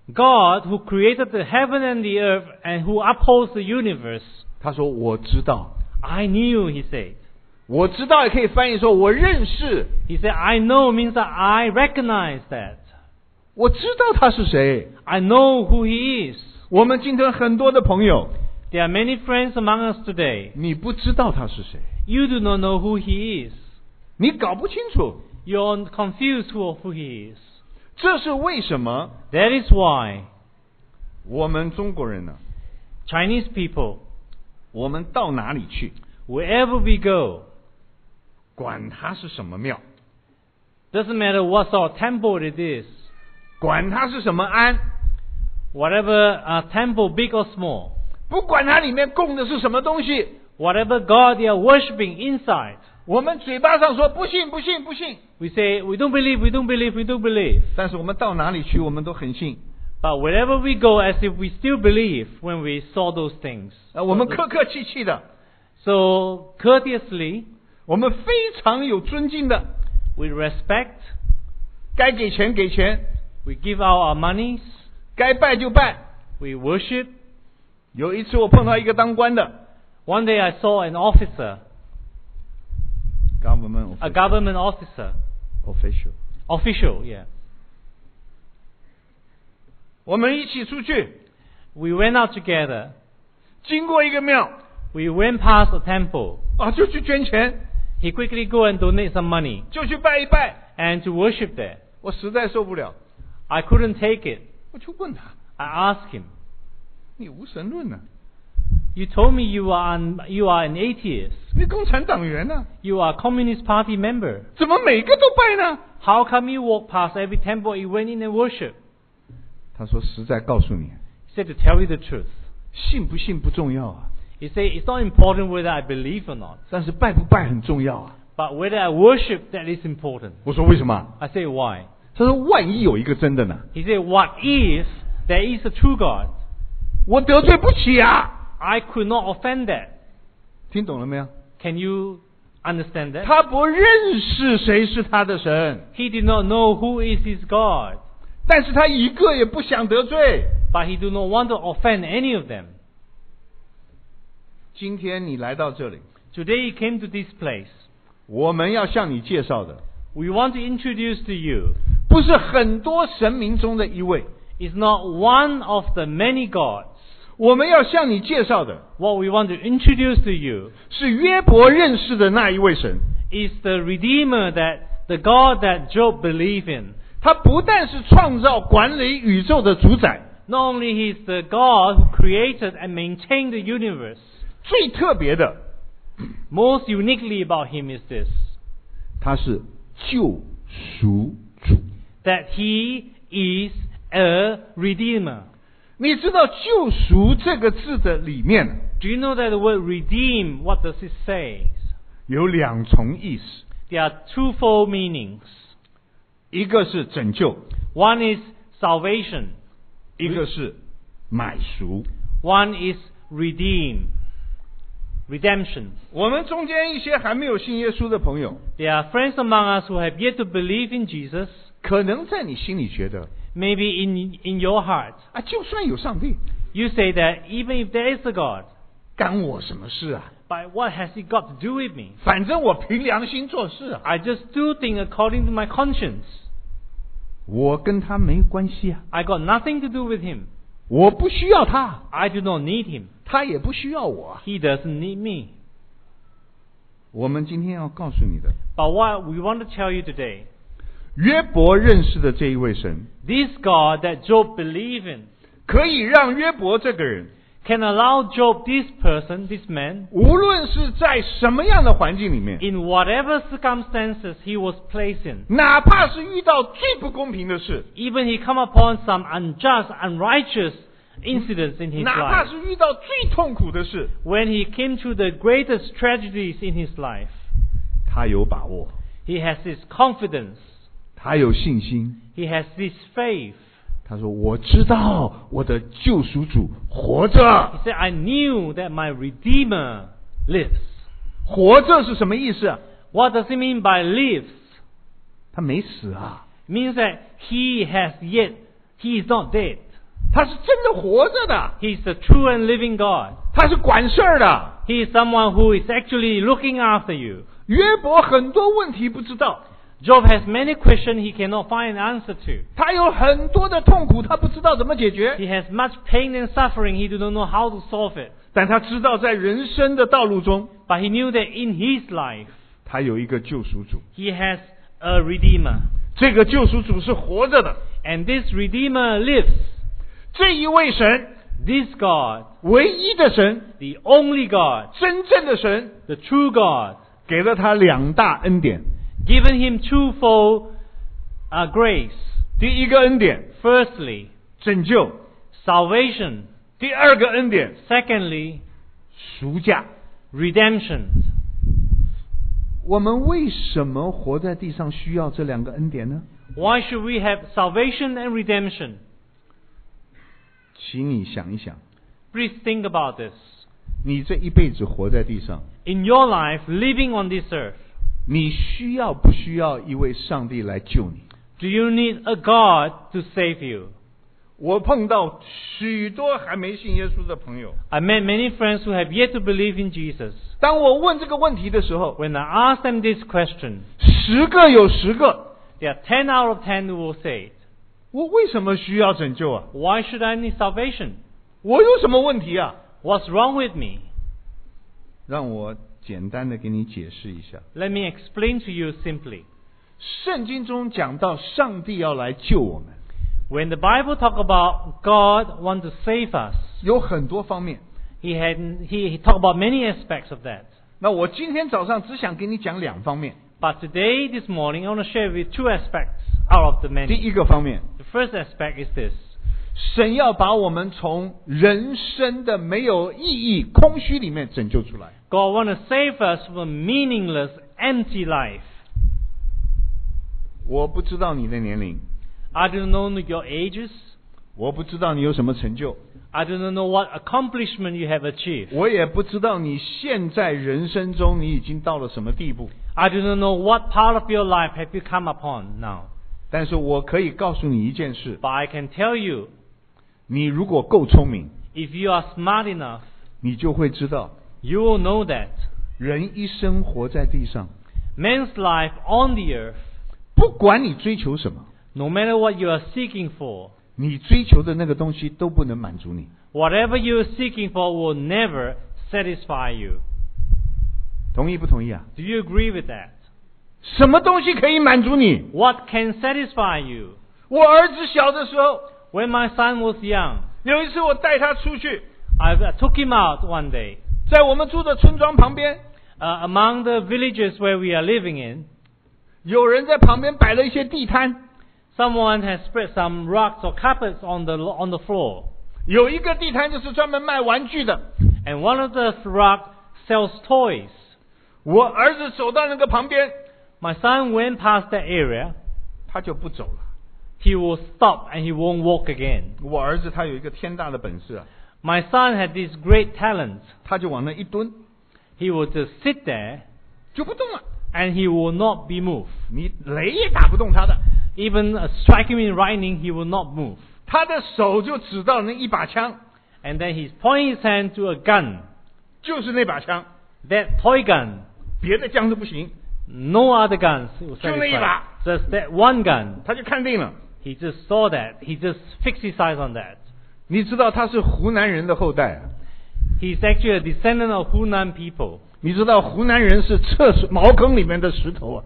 God who created the heaven and the earth and who upholds the universe. 他说我知道， I knew, he said. 我知道也可以翻译说我认识， He said, I know means that I recognize that. 我知道他是谁。 I know who he is. 我们今天很多的朋友， There are many friends among us today. 你不知道他是谁， You do not know who he is. 你搞不清楚， You're confused who he is. 这是为什么 That is why 我们中国人呢， Chinese people, 我们到哪里去， wherever we go, 管它是什么庙， doesn't matter what sort of temple it is, 管它是什么庵， whatever temple, big or small, 不管它里面供的是什么东西， whatever God they are worshipping inside, 我们嘴巴上说不信不信不信， we say, we don't believe, we don't believe, we don't believe. 但是我们到哪里去，我们都很信。 But wherever we go, as if we still believe when we saw those things. 我们客客气气的， So, courteously, 我们非常有尊敬的， we respect, 该给钱给钱， we give out our monies, 该拜就拜。 we worship. 有一次我碰到一个当官的 One day I saw an officer, government a government officer, official, yeah. 我们一起出去， We went out together. 经过一个庙 We went past a temple. 啊，就去捐钱， He quickly go and donate some money 就去拜一拜。 and to worship there. 我实在受不了， I couldn't take it. 我就问他： I asked him, 你无神论呢、 you told me you are an atheist. 你共产党员呢、 You are a Communist Party member. 怎么每个都拜呢？ How come you walk past every temple you went in and worship? 他说：实在告诉你， He said, to tell you the truth. 信不信不重要啊， He said, it's not important whether I believe or not, 但是拜不拜很重要啊。 but whether I worship, that is important. 我说为什么？ I say, why? 他说万一有一个真的呢？ He said, what if there is a true God? 我得罪不起啊！ I could not offend that. 听懂了没有？ Can you understand that? 他不认识谁是他的神， He did not know who is his God, 但是他一个也不想得罪。 but he do not want to offend any of them. 今天你来到这里， Today he came to this place. 我们要向你介绍的， We want to introduce to you, 不是很多神明中的一位， is not one of the many gods. 我们要向你介绍的 What we want to introduce to you 是约伯认识的那一位神。 is the Redeemer, that the God that Job believed in. 他不但是创造管理宇宙的主宰， Not only he is the God who created and maintained the universe, 最特别的， most uniquely about him is this, 他是救赎主。 that he is a Redeemer. 你知道救赎这个字的里面 Do you know that the word redeem, what does it say? 有两重意思， There are twofold meanings. 一个是拯救， One is salvation. 一个是买赎。 One is redeem. Redemption. 我们中间一些还没有信耶稣的朋友， There are friends among us who have yet to believe in Jesus. 可能在你心里觉得 Maybe in your heart, 啊，就算有上帝， you say that even if there is a God, 干我什么事啊？ but what has he got to do with me? 反正我凭良心做事啊， I just do things according to my conscience. 我跟他没关系啊， I got nothing to do with him. 我不需要他， I do not need him. 他也不需要我啊。 He doesn't need me. 我们今天要告诉你的， But what we want to tell you today, 约伯认识的这一位神， this God that Job believed in 可以让约伯这个人， can allow Job, this person, this man, 无论是在什么样的环境里面， in whatever circumstances he was placed in, 哪怕是遇到最不公平的事， even he come upon some unjust, unrighteous incidents in his 哪怕 life, 是遇到最痛苦的事， when he came through the greatest tragedies in his life, 他有把握， he has this confidence, 他有信心。 he has this faith. 他说：“我知道我的救赎主活 He 着。 said, I knew that my Redeemer lives. 活着是什么意思啊？ What does it mean by lives? 他没死啊， It means that he is not dead. 他是真的活着的， He is the true and living God. 他是管事儿的。 He is someone who is actually looking after you. 约伯很多问题不知道， Job has many questions he cannot find an answer to. 他有很多的痛苦，他不知道怎么解决， He has much pain and suffering. He do not know how to solve it. 但他知道在人生的道路中， But he knew that in his life, 他有一个救赎主， he has a Redeemer. 这个救赎主是活着的， And this Redeemer lives. 这一位神， This God, 唯一的神， the only God, 真正的神， the true God, 给了他两大恩典。 given him twofold grace. 第一个恩典， Firstly, 拯救； salvation. 第二个恩典， Secondly, 赎价。 redemption. 我们为什么活在地上需要这两个恩典呢？ Why should we have salvation and redemption? 请你想一想， Please think about this. 你这一辈子活在地上， In your life, living on this earth, 你需要不需要一位上帝来救你？ do you need a God to save you? 我碰到许多还没信耶稣的朋友， I met many friends who have yet to believe in Jesus. 当我问这个问题的时候， When I ask them this question, 10个有10个， there are 10 out of 10 who will say, 我为什么需要拯救啊？ why should I need salvation? 我有什么问题啊？ What's wrong with me? 让我简单的给你解释一下。 Let me explain to you simply. 圣经中讲到上帝要来救我们， When the Bible talk about God want to save us, 有很多方面。 he talk about many aspects of that. 那我今天早上只想给你讲2方面。 But today, this morning, I want to share with 2 aspects out of the 第 many. 一个方面， The first aspect is this. 神要把我们从人生的没有意义、空虚里面拯救出来。 God want to save us from a meaningless, empty life. 我不知道你的年龄， I do not know your ages. 我不知道你有什么成就， I do not know what accomplishment you have achieved. 我也不知道你现在人生中你已经到了什么地步。 I do not know what part of your life have you come upon now. 但是我可以告诉你一件事， But I can tell you, 你如果够聪明， if you are smart enough, 你就会知道， you will know that 人一生活在地上， man's life on the earth, 不管你追求什么， no matter what you are seeking for, 你追求的那个东西都不能满足你。 whatever you are seeking for will never satisfy you. 同意不同意啊？ Do you agree with that? 什么东西可以满足你？ What can satisfy you? 我儿子小的时候， When my son was young, 有一次我带他出去， I took him out one day. 在我们住的村庄旁边， Among the villages where we are living in, 有人在旁边摆了一些地摊， someone has spread some rugs or carpets on the floor. 有一个地摊就是专门卖玩具的。 And one of the rugs sells toys. 我儿子走到那个旁边， My son went past that area. 他就不走了。 He will stop and he won't walk again. 我儿子他有一个天大的本事啊， My son had this great talent. 他就往那一蹲， He would just sit there 就不动了。 and he will not be moved. 你雷也打不动他的， Even strike him in lightning, he will not move. 他的手就指到那一把枪， And then he's pointing his hand to a gun. 就是那把枪， That toy gun. 别的枪都不行， No other guns will 就那一 satisfy. 把， Just that one gun. 他就看定了。 He just saw that. He just fixed his eyes on that. 你知道他是湖南人的后代啊？ He's actually a descendant of Hunan people. 你知道湖南人是测茅坑里面的石头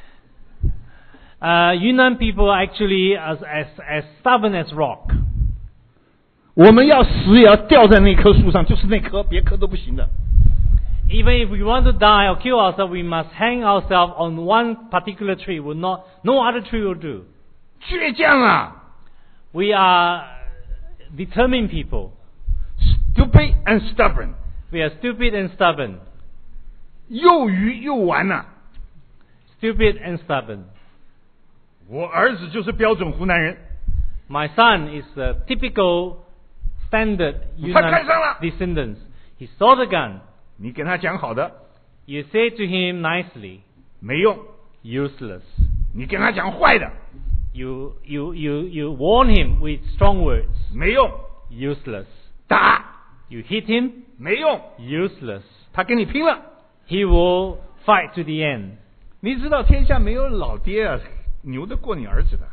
啊？ Yunnan people are actually as stubborn as rock. 我们要死也要吊在那棵树上，就是那棵，别棵都不行的。 Even if we want to die or kill ourselves, we must hang ourselves on one particular tree. No other tree will do. 倔强啊 We are determined people. ，stupid and stubborn， We are stupid and stubborn. 又愚又顽呐、 Stupid and stubborn. 我儿子就是标准湖南人， My son is a typical standard 他看上了。 descendants. He saw the gun. 你跟他讲好的 You say to him nicely, 没用， useless. 你跟他讲坏的， You warn him with strong words. 没用， Useless. 打 You hit him. 没用， Useless. 他跟你拼了。 He will fight to the end. 你知道天下没有老爹啊，牛得过你儿子的。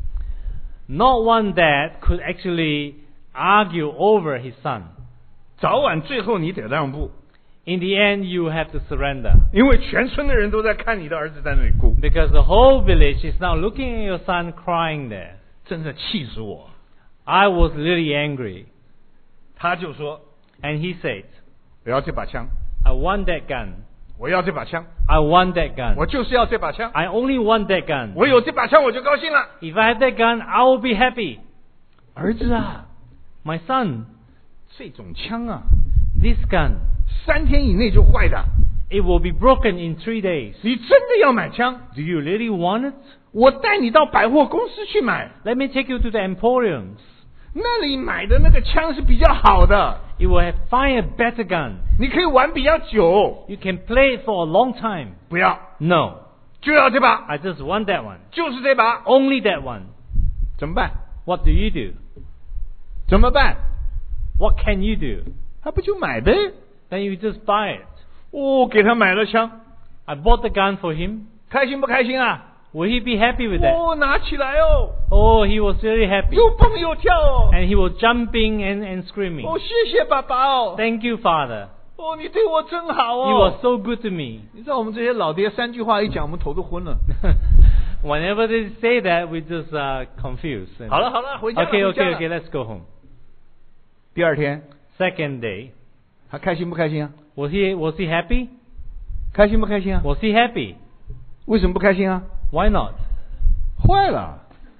Not one dad could actually argue over his son. 早晚最后你得让步， In the end, you have to surrender. 因为全村的人都在看你的儿子在那里哭， Because the whole village is now looking at your son crying there. 真的气死我。 I was really angry. 他就说 And he said, 我要这把枪， I want that gun. 我要这把枪， I want that gun. 我就是要这把枪， I only want that gun. 我有这把枪我就高兴了。 If I have that gun, I will be happy. 儿子啊， My son, 这种枪啊 this gun, ，3天以内就坏的。 it will be broken in 3 days. 你真的要买枪？ Do you really want it? 我带你到百货公司去买， Let me take you to the emporiums. 那里买的那个枪是比较好的， You will find a better gun. 你可以玩比较久。 You can play it for a long time. 不要， No, 就要这把， I just want that one. 就是这把， Only that one. 怎么办？ What do you do? 怎么办？ What can you do? 他不就买呗？ Then you just buy it. 哦，给他买了枪， I bought the gun for him. 开心不开心啊？ Will he be happy with that? 哦，拿起来哦， Oh, he was very happy. 又蹦又跳哦。 And he was jumping and screaming. 哦，谢谢爸爸哦。 Thank you, Father. 哦，你对我真好 You were 哦。 so good to me. 你知道我们这些老爹3句话一讲，我们头都昏了。 Whenever they say that, we just confused. 好了好了，回家了。 Okay, 回家 okay, 了 okay, let's go home. 第二天， Second day. 他开心不开心啊？ Was he happy? 开心不开心啊？ Was he happy? 为什么不开心啊？ Why not? 坏了，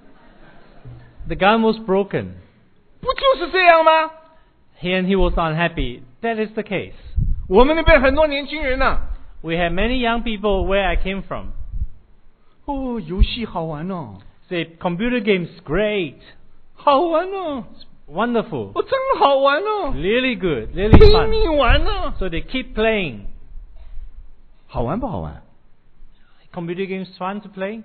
The gun was broken. 不就是这样吗？ And he was unhappy. That is the case. 我们那边很多年轻人呢、 We have many young people where I came from. 哦，游戏好玩哦， Say, computer games, great. 好玩哦， Wonderful. 哦，真好玩哦， Really good. Really 拼 fun. 命玩呢、 So they keep playing. 好玩不好玩？ Computer games fun to play?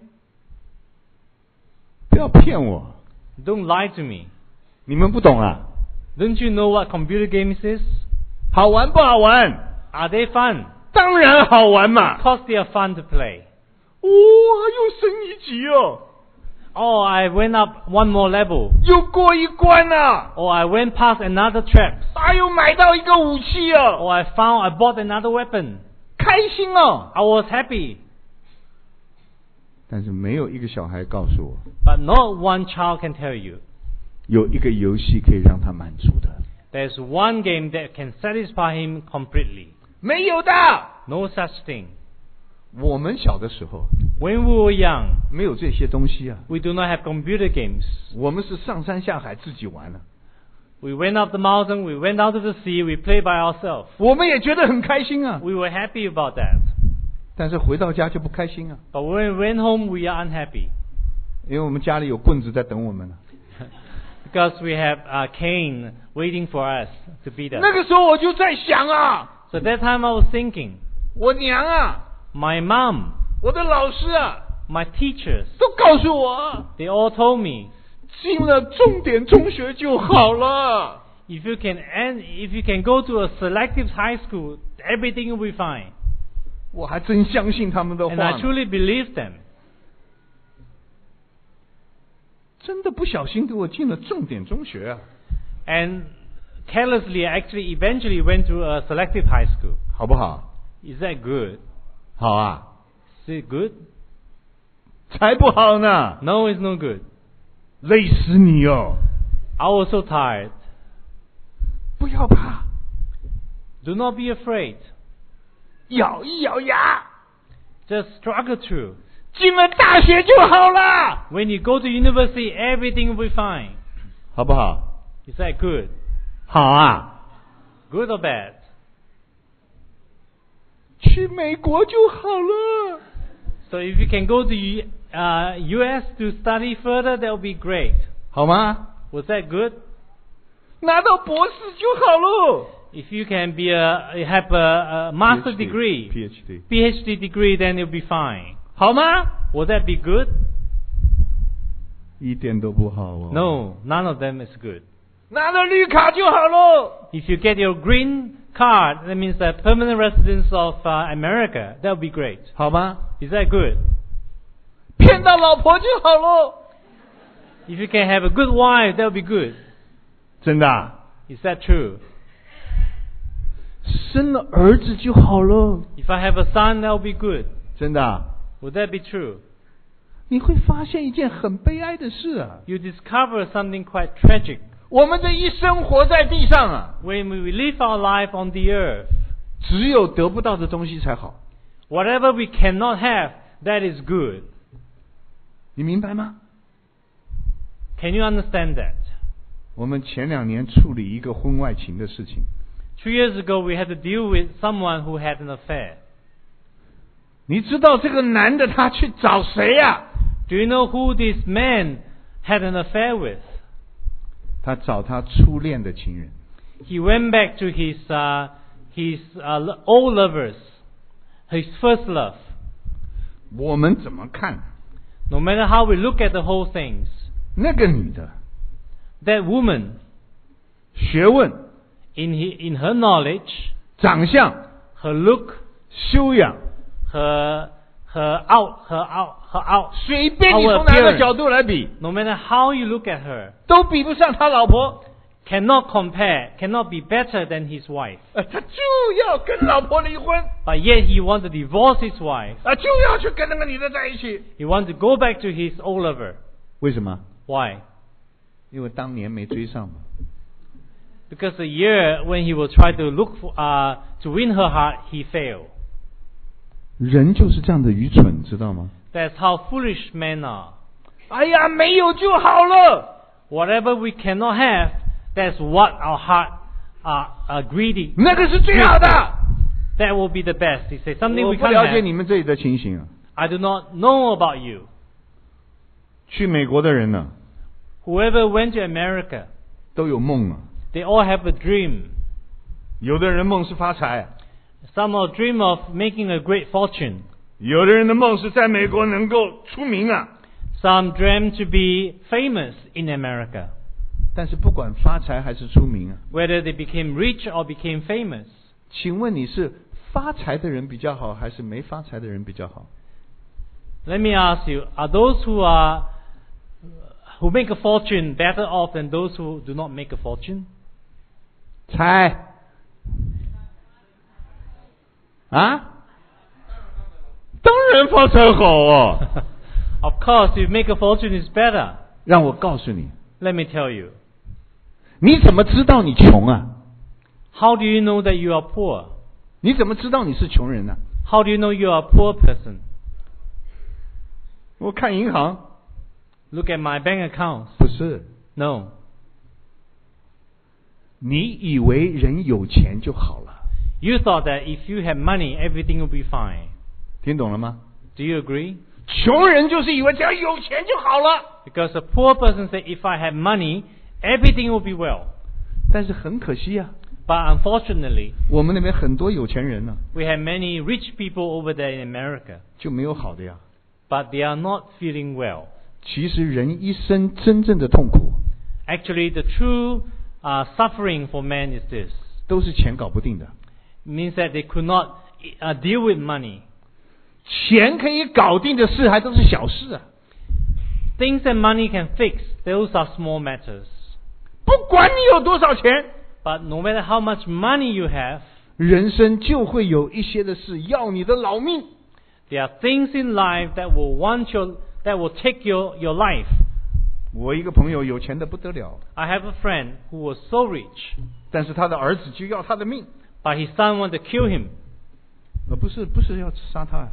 不要骗我， Don't lie to me. 你们不懂啊？ Don't you know what computer games is? 好玩不好玩？ Are they fun? 当然好玩嘛！ Of course they are fun to play. 哦，又升一级哦， Oh, I went up one more level. 又过一关了、 Or I went past another trap. 哎呦，买到一个武器哦， Or I bought another weapon. 开心哦。 I was happy. 但是没有一个小孩告诉我， But not one child can tell you. 有一个游戏可以让他满足的， There's one game that can satisfy him completely. 没有的。 No such thing. 我们小的时候 When we were young, 没有这些东西啊， we do not have computer games. 我们是上山下海自己玩了， We went up the mountain, we went out to the sea, we played by ourselves. 我们也觉得很开心啊。 We were happy about that. 但是回到家就不开心啊， But when we went home, we are unhappy. 因为我们家里有棍子在等我们呢。 Because we have Cain waiting for us to beat us. 那个时候我就在想啊， So that time I was thinking, 我娘啊， my mom, 我的老师啊， my teachers, 都告诉我啊， they all told me, 进了重点中学就好了。 if you can go to a selective high school, everything will be fine. 我还真相信他们的话 And I 呢， truly believe them. 真的不小心给我进了重点中学啊。 And carelessly, I actually eventually went to a selective high school. 好不好？ Is that good? 好啊， Is it good? 才不好呢， No, it's no good. 累死你哦！ I was so tired. 不要怕， Do not be afraid. 咬一咬牙， Just struggle through. 进了大学就好了， When you go to university, everything will be fine. 好不好？ Is that good? 好啊， Good or bad? 去美国就好了。 So if you can go to US to study further, that will be great. 好吗？ Was that good? 拿到博士就好喽。 If you can have a master degree, PhD， degree, then it'll be fine. 好吗？ Would that be good? 一点都不好哦。 No, none of them is good. 拿了绿卡就好喽。 If you get your green card, that means that permanent residence of America. That would be great. 好吗？ Is that good? 骗到老婆就好喽。 If you can have a good wife, that would be good. 真的啊？ Is that true? 生了儿子就好喽。 If I have a son, that would be good. 真的啊？ Would that be true? 你会发现一件很悲哀的事啊！ You discover something quite tragic. 我们这一生活在地上啊， When we live our life on the earth, 只有得不到的东西才好， whatever we cannot have, that is good. 你明白吗？ Can you understand that? 我们前2年处理一个婚外情的事情， 2 years ago, we had to deal with someone who had an affair. 你知道这个男的他去找谁呀？ Do you know who this man had an affair with? 他找他初恋的情人。 He went back to his old lovers, his first love. 我们怎么看？ No matter how we look at the whole things, 那个女的 that woman, 学问、 in her knowledge, 长相、 her look, 修养， her 随便你从哪个角度来比， no matter how you look at her, 都比不上他老婆。 cannot compare, cannot be better than his wife. 他就要跟老婆离婚， But yet he wants to divorce his wife. 就要去跟那个女的在一起。 He wants to go back to his old lover. 为什么？ Why? 因为当年没追上嘛。 Because the year when he will try to look for, to win her heart, he failed. 人就是这样的愚蠢，知道吗？ That's how foolish men are. 哎呀，没有就好了， Whatever we cannot have, that's what our heart are greedy. 那个是最好的。 That will be the best. He says something 我 we 不 can't 了解 have. 你们这里的情形啊。 I do not know about you. 去美国的人呢， Whoever went to America, 都有梦啊。 they all have a dream. 有的人梦是发财， Some will dream of making a great fortune. 有的人的梦是在美国能够出名啊。 Some dream to be famous in America. 但是不管发财还是出名啊， Whether they became rich or became famous. 请问你是发财的人比较好，还是没发财的人比较好？ Let me ask you, are those who make a fortune better off than those who do not make a fortune? 猜啊？当然发财好啊！ Of course, if make a fortune is better. 让我告诉你， Let me tell you. 你怎么知道你穷啊？ How do you know that you are poor? 你怎么知道你是穷人呢、 How do you know you are a poor person? 我看银行 Look at my bank accounts. 不是， No. 你以为人有钱就好了， You thought that if you have money, everything will be fine. 听懂了吗？ Do you agree? 穷人就是以为只要有钱就好了， Because a poor person says, if I have money, everything will be well. 但是很可惜啊， But unfortunately, 我们那边很多有钱人呢、 we have many rich people over there in America. 就没有好的呀。 But they are not feeling well. 其实人一生真正的痛苦， Actually, the true suffering for man is this. 都是钱搞不定的。 It means that they could not deal with money. 钱可以搞定的事，还都是小事啊。 Things that money can fix, those are small matters. 不管你有多少钱， But no matter how much money you have, 人生就会有一些的事要你的老命。 there are things in life that will take your life. 我一个朋友有钱的不得了， I have a friend who was so rich, 但是他的儿子就要他的命， but his son wanted to kill him. 不是要杀他。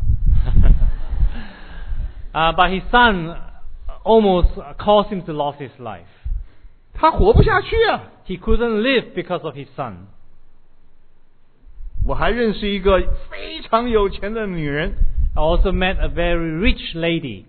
But his son almost caused him to lose his life. 他活不下去啊！ He couldn't live because of his son. 我还认识一个非常有钱的女人， I also met a very rich lady.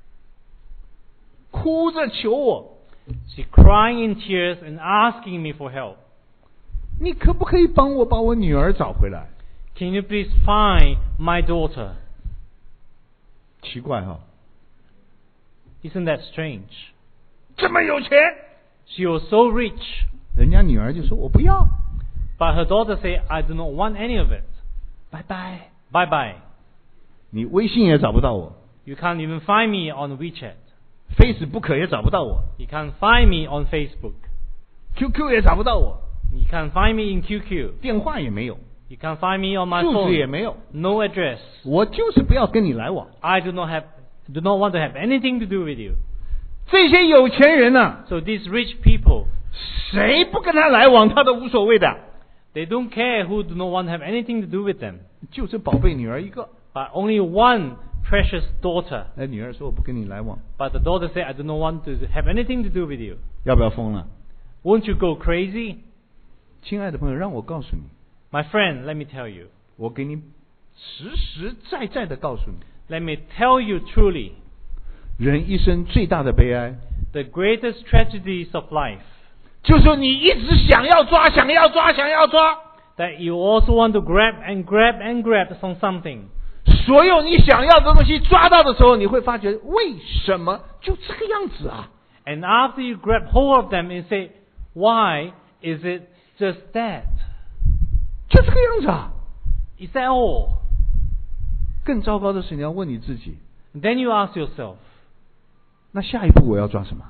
哭着求我， She crying in tears and asking me for help. 你可不可以帮我把我女儿找回来？ Can you please find my daughter? 奇怪哈、 Isn't that strange? 这么有钱， She was so rich, 人家女儿就说我不要， but her daughter said, I do not want any of it. 拜拜。 Bye bye. 你微信也找不到我， You can't even find me on WeChat. Facebook 也找不到我 You can't find me on Facebook. ，QQ 也找不到我， You can't find me in QQ. 电话也没有， You can't find me on my 住址也 phone. 没有， No address. 我就是不要跟你来往。 I do not want to have anything to do with you. 这些有钱人呢、 So these rich people, 谁不跟他来往，他都无所谓的， they don't care who do not want to have anything to do with them. 就是宝贝女儿一个。 But only one precious daughter. 那女儿说我不跟你来往， But the daughter said, I do not want to have anything to do with you. 要不要疯了？ Won't you go crazy? 亲爱的朋友，让我告诉你， My friend, let me tell you. 我给你实实在在的告诉你， Let me tell you truly. 人一生最大的悲哀， The greatest tragedies of life. 就是你一直想要抓，想要抓，想要抓， That you also want to grab and grab and grab on something. 所有你想要的东西抓到的时候，你会发觉为什么就这个样子啊？ And after you grab hold of them and say, why is it just that? 就这个样子啊！ Is that all? 更糟糕的是，你要问你自己， And then you ask yourself, 那下一步我要抓什么？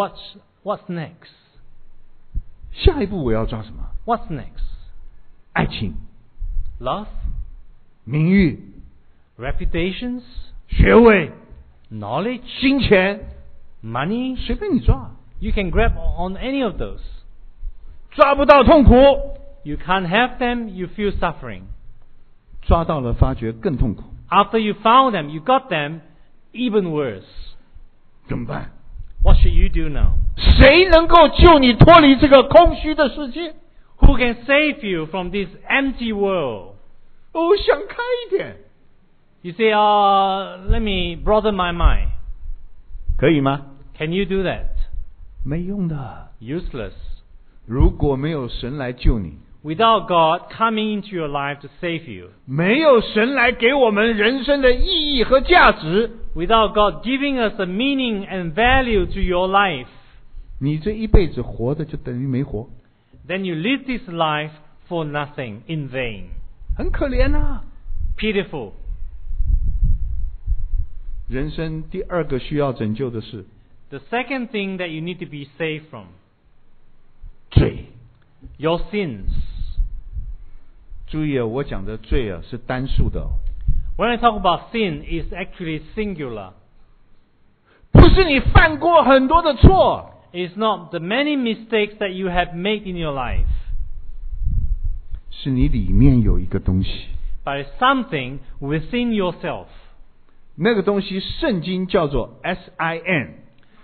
what's next? 下一步我要抓什么？ What's next? 爱情、 Love? 名誉、 Reputations? 学位、 Knowledge? 金钱， Money? 随便你抓， You can grab on any of those. 抓不到痛苦， You can't have them, you feel suffering. 抓到了发觉更痛苦， After you found them, you got them, even worse. 怎么办？ What should you do now? 谁能够救你脱离这个空虚的世界？ Who can save you from this empty world? 哦，想开一点， You say, let me broaden my mind. 可以吗？ Can you do that? 没用的。 Useless. 如果没有神来救你， Without God coming into your life to save you. 没有神来给我们人生的意义和价值， Without God giving us a meaning and value to your life. 你这一辈子活的就等于没活， Then you live this life for nothing, in vain. 很可怜啊。 Pitiful. 人生第二个需要拯救的是 The second thing that you need to be saved from. 罪。 Your sins. 注意啊，我讲的罪啊是单数的哦， When I talk about sin, it's actually singular. 不是你犯过很多的错， It's not the many mistakes that you have made in your life, 是你里面有一个东西， but it's something within yourself. 那个东西圣经叫做 sin，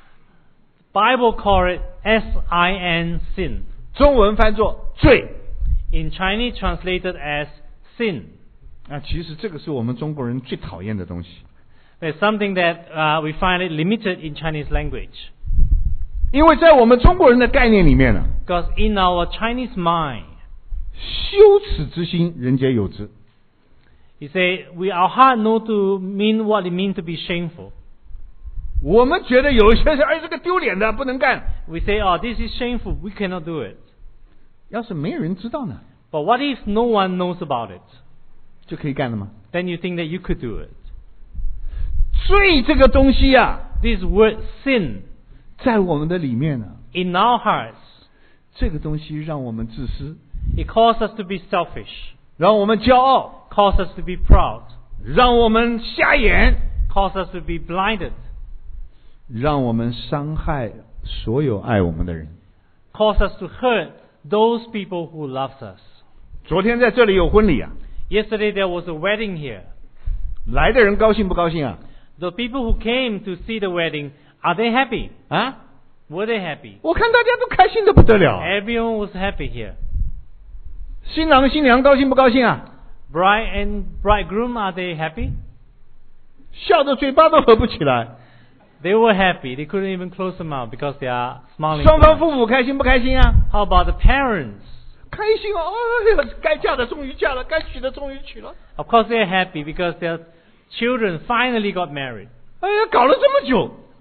Bible call it S-I-N, sin. 中文翻作罪。 In Chinese translated as sin. 啊，其实这个是我们中国人最讨厌的东西， It's something that we find it limited in Chinese language. 因为在我们中国人的概念里面呢、 Because in our Chinese mind, 羞耻之心人皆有之。 you say, our heart know to mean what it means to be shameful. 我们觉得有一些事，哎，这个丢脸的不能干。 We say, this is shameful, we cannot do it. 要是没有人知道呢， But what if no one knows about it? 就可以干了吗？ Then you think that you could do it. 罪这个东西啊， This word sin, 在我们的里面呢、 in our hearts, 这个东西让我们自私， it causes us to be selfish, 让我们骄傲， causes us to be proud, 让我们瞎眼， causes us to be blinded, 让我们伤害所有爱我们的人。 causes us to hurt those people who love us. 昨天在这里有婚礼啊， Yesterday there was a wedding here. 来的人高兴不高兴啊？ The people who came to see the wedding, are they happy? 啊， Were they happy? 我看大家都开心的不得了。 Everyone was happy here. 新郎新娘高兴不高兴啊？ Bride and bridegroom, are they happy? 笑得嘴巴都合不起来。 They were happy. They couldn't even close their mouth because they are smiling. 双方父母开心不开心啊？ How about the parents? 开心哦！哎呀，该嫁的终于嫁了，该娶的终于娶了。 Of course they're happy because their children finally got married. 哎呀，搞了这么久，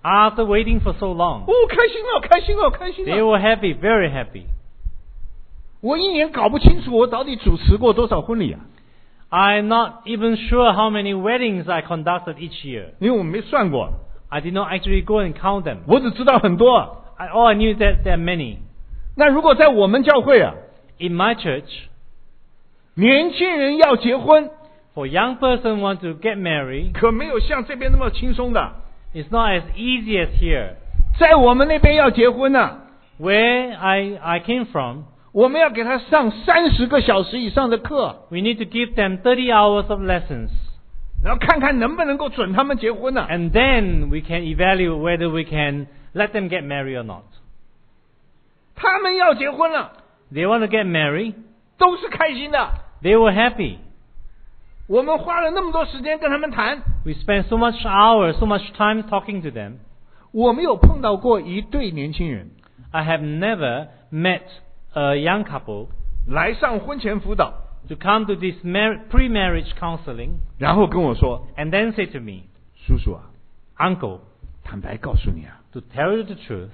After waiting for so long, 哦，开心了，开心了，开心 they 了。 were happy, very happy. 我一年搞不清楚我到底主持过多少婚礼啊， I'm not even sure how many weddings I conducted each year. 因为我没算过， I did not actually go and count them. 我只知道很多。 All I knew is that there are many. 那如果在我们教会啊， In my church, 年轻人要结婚， for young person want to get married, 可没有像这边那么轻松的。 it's not as easy as here. 在我们那边要结婚呢、 Where I came from, 我们要给他上30个小时以上的课， we need to give them 30 hours of lessons. 然后看看能不能够准他们结婚呢、 And then we can evaluate whether we can let them get married or not. 他们要结婚了， They want to get married. 都是开心的。 They were happy. 我们花了那么多时间跟他们谈， We spent so much hours, so much time talking to them. 我没有碰到过一对年轻人 I have never met a young couple 来上婚前辅导， to come to this pre-marriage counseling 然后跟我说 and then say to me, 叔叔啊， Uncle, 坦白告诉你啊， to tell you the truth,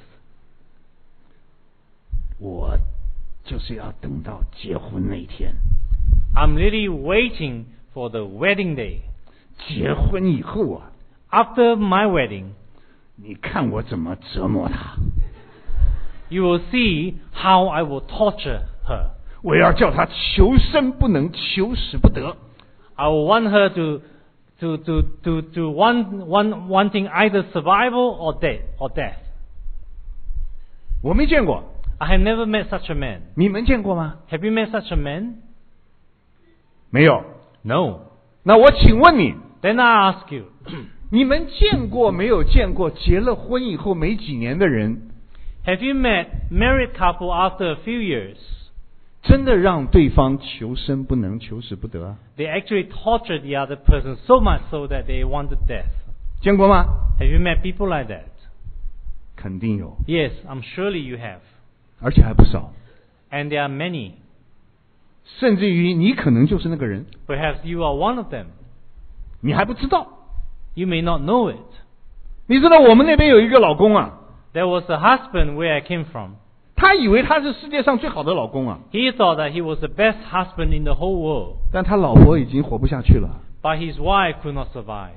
我就是要等到结婚那天， I'm really waiting for the wedding day. 结婚以后啊， After my wedding, 你看我怎么折磨他， you will see how I will torture her. 我要叫他求生不能，求死不得。 I will want her to wanting either survival or death. 我没见过， I have never met such a man. 你们见过吗？ Have you met such a man? 没有。 No. 那我请问你， Then I ask you, 你们见过没有见过结了婚以后没几年的人， have you met married couple after a few years? 真的让对方求生不能，求死不得啊？ They actually torture the other person so much so that they wanted death. 见过吗？ Have you met people like that? 肯定有， Yes, I'm surely you have. 而且还不少。 And there are many. 甚至于你可能就是那个人， Perhaps you are one of them. 你还不知道。 You may not know it. 你知道我们那边有一个老公啊， There was a husband where I came from. 他以为他是世界上最好的老公啊， He thought that he was the best husband in the whole world. 但他老婆已经活不下去了， But his wife could not survive.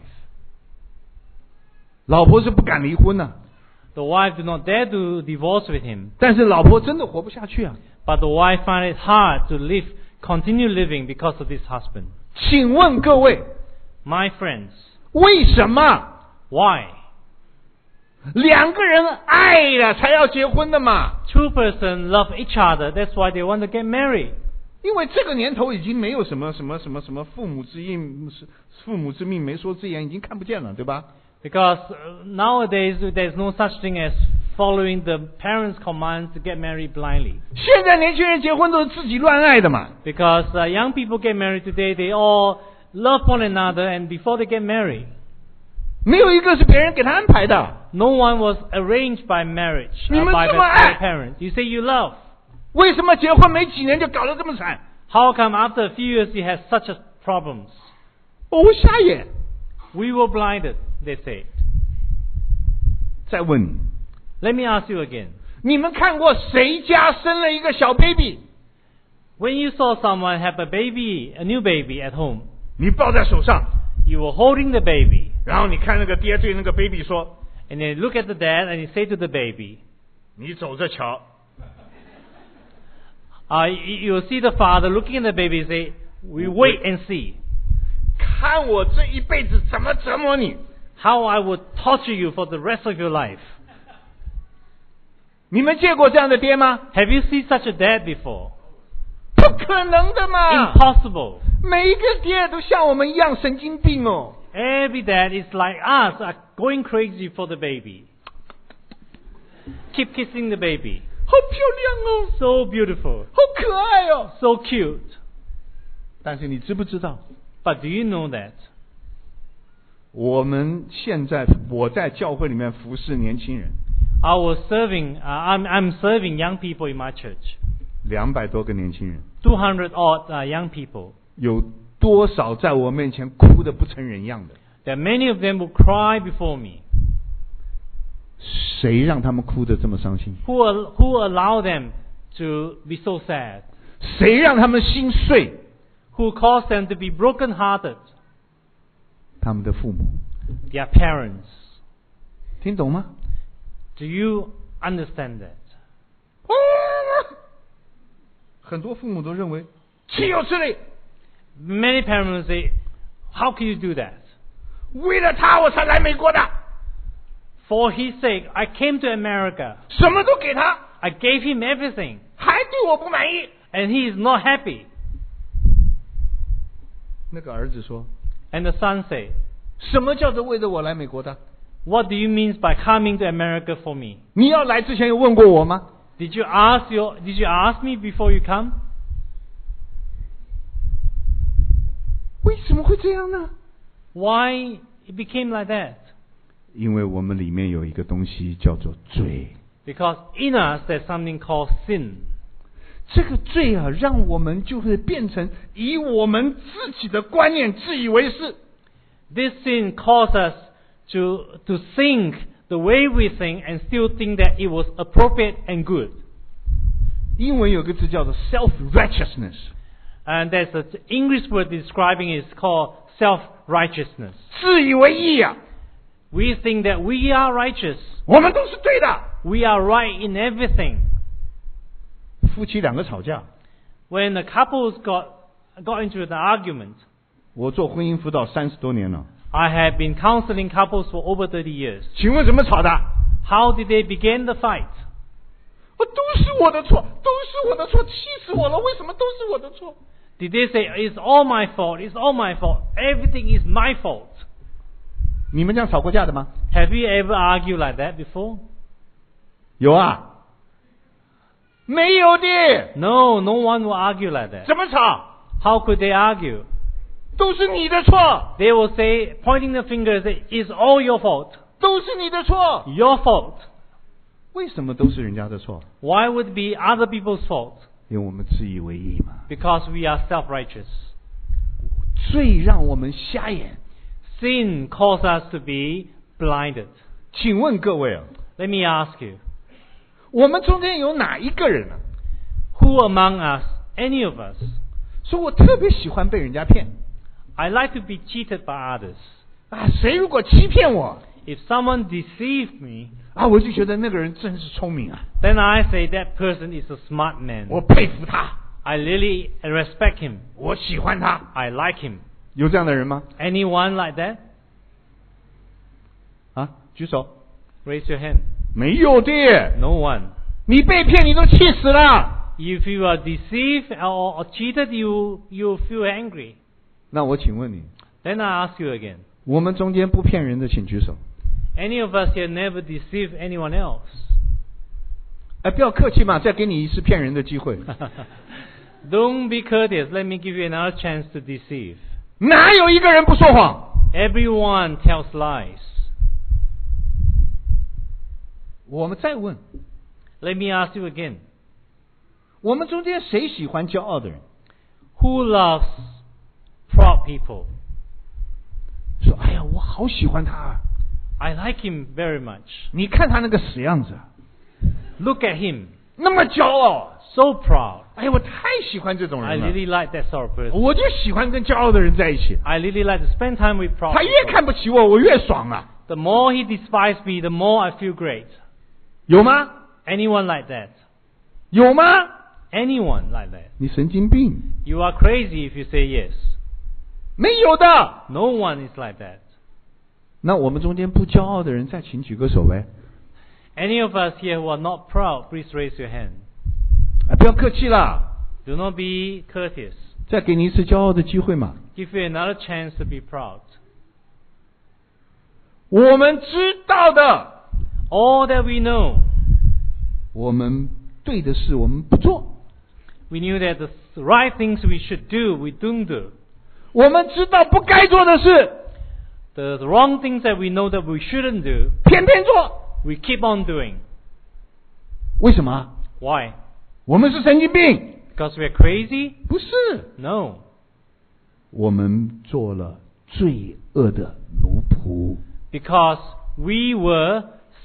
老婆是不敢离婚啊， The wife did not dare to divorce with him. 但是老婆真的活不下去啊。 But the wife found it hard to continue living because of this husband. 请问各位， My friends, 为什么 why? 两个人爱了才要结婚的嘛？ Two persons love each other. That's why they want to get married. 因为这个年头已经没有什么父母之命媒妁之言，已经看不见了，对吧？ Because nowadays there's no such thing as following the parents' commands to get married blindly. 现在年轻人结婚都是自己乱爱的嘛。 Because young people get married today, they all love one another, and before they get married, 没有一个是别人给他安排的。 no one was arranged by marriage, 你们 by 这么爱。 the parents. You say you love. 为什么结婚没几年就搞得这么惨？ How come after a few years you have such problems? 我瞎眼。 We were blinded, they say. 再问你， Let me ask you again. 你们看过谁家生了一个小 baby？ When you saw someone have a baby, a new baby at home, 你抱在手上， you were holding the baby, 然后你看那个爹对那个 baby 说 and then look at the dad and you say to the baby, 你走着瞧。 you see the father looking at the baby and say, we wait and see 看我这一辈子怎么折磨你。 how I would torture you for the rest of your life. 你们见过这样的爹吗？ Have you seen such a dad before? 不可能的嘛！ Impossible. 每一个爹都像我们一样神经病哦。 Every dad is like us, are going crazy for the baby. Keep kissing the baby. 好漂亮哦， So beautiful. 好可爱哦。 So cute. 但是你知不知道， But do you know that? 我们现在我在教会里面服侍年轻人 I'm serving young people in my church. ，200多个年轻人， 200 odd young people. 有多少在我面前哭得不成人样的？ There are many of them who cry before me. 谁让他们哭得这么伤心？ Who allowed them to be so sad? 谁让他们心碎？ Who caused them to be broken-hearted? 他们的父母。 Their parents. 听懂吗？ Do you understand that? 很多父母都认为岂有此理， Many parents say, how can you do that? 为了他我才来美国的， For his sake, I came to America. 什么都给他， I gave him everything, 还对我不满意。 and he is not happy. 那个儿子说， And the son said, 什么叫做为了我来美国的？ what do you mean by coming to America for me? 你要来之前有问过我吗？ Did you ask me before you come? 为什么会这样呢？ Why it became like that? 因为我们里面有一个东西叫做罪。 Because in us there's something called sin. 这个罪啊，让我们就会变成以我们自己的观念自以为是。 This sin caused us to think the way we think and still think that it was appropriate and good. 英文有个字叫做 self-righteousness， And there's an English word describing it. It's called self-righteousness. 自以为义啊， We think that we are righteous. 我们都是对的。 We are right in everything. 夫妻两个吵架， When the couples got into an argument, 我做婚姻辅导30多年了， I have been counseling couples for over 30 years. 请问怎么吵的？ How did they begin the fight? 都是我的错，都是我的错，气死我了！为什么都是我的错？ Did they say, it's all my fault, it's all my fault, everything is my fault? 你们这样吵过架的吗？ Have you ever argued like that before? 有啊，没有的。 No, no one will argue like that. 怎么吵？ How could they argue? 都是你的错， They will say, pointing the finger, say, it's all your fault. 都是你的错。 Your fault. 为什么都是人家的错？ Why would it be other people's fault? 因为我们自以为义嘛。 Because we are self-righteous. 罪让我们瞎眼。 Sin caused us to be blinded. 请问各位啊， Let me ask you, 我们中间有哪一个人啊， who among us, any of us, 说我特别喜欢被人家骗 I like to be cheated by others. 啊？谁如果欺骗我 If someone deceived me, 啊，我就觉得那个人真是聪明啊， then I say that person is a smart man. 我佩服他， I really respect him. 我喜欢他。 I like him. 有这样的人吗？ Anyone like that? 啊，举手。 Raise your hand. 没有的， No one. 你被骗你都气死了。 If you are deceived or cheated, you feel angry. 那我请问你， Then I ask you again. 我们中间不骗人的，请举手。 Any of us here never deceive anyone else? 哎，不要客气嘛，再给你一次骗人的机会。 Don't be courteous. Let me give you another chance to deceive. 哪有一个人不说谎？ Everyone tells lies. 我们再问， Let me ask you again. 我们中间谁喜欢骄傲的人？ Who loves proud people? 说，哎呀，我好喜欢他啊！ I like him very much. 你看他那个死样子啊， Look at him. 那么骄傲。 So proud. 哎呀，我太喜欢这种 I 人了。 really like that sort of person. 我就喜欢跟骄傲的人在一起。 I really like to spend time with proud 他越 people. 看不起我，我越爽啊！ The more he despises me, the more I feel great. 有吗？ Anyone like that? 有吗？ Anyone like that? 你神经病！ You are crazy if you say yes. 没有的。 No one is like that. 那我们中间不骄傲的人，再请举个手呗。 Any of us here who are not proud, please raise your hand. 哎，不要客气啦， Do not be courteous. 再给你一次骄傲的机会嘛。 Give you another chance to be proud. 我们知道的， All that we know, 我们对的事我们不做。 we knew that the right things we should do, we don't do. 我们知道不该做的事， The wrong things that we know that we shouldn't do, 偏偏做。 we keep on doing. 为什么？ Why? 我们是神经病？ Because we're crazy? 不是， No. 我们做了罪恶的奴仆。 Because we were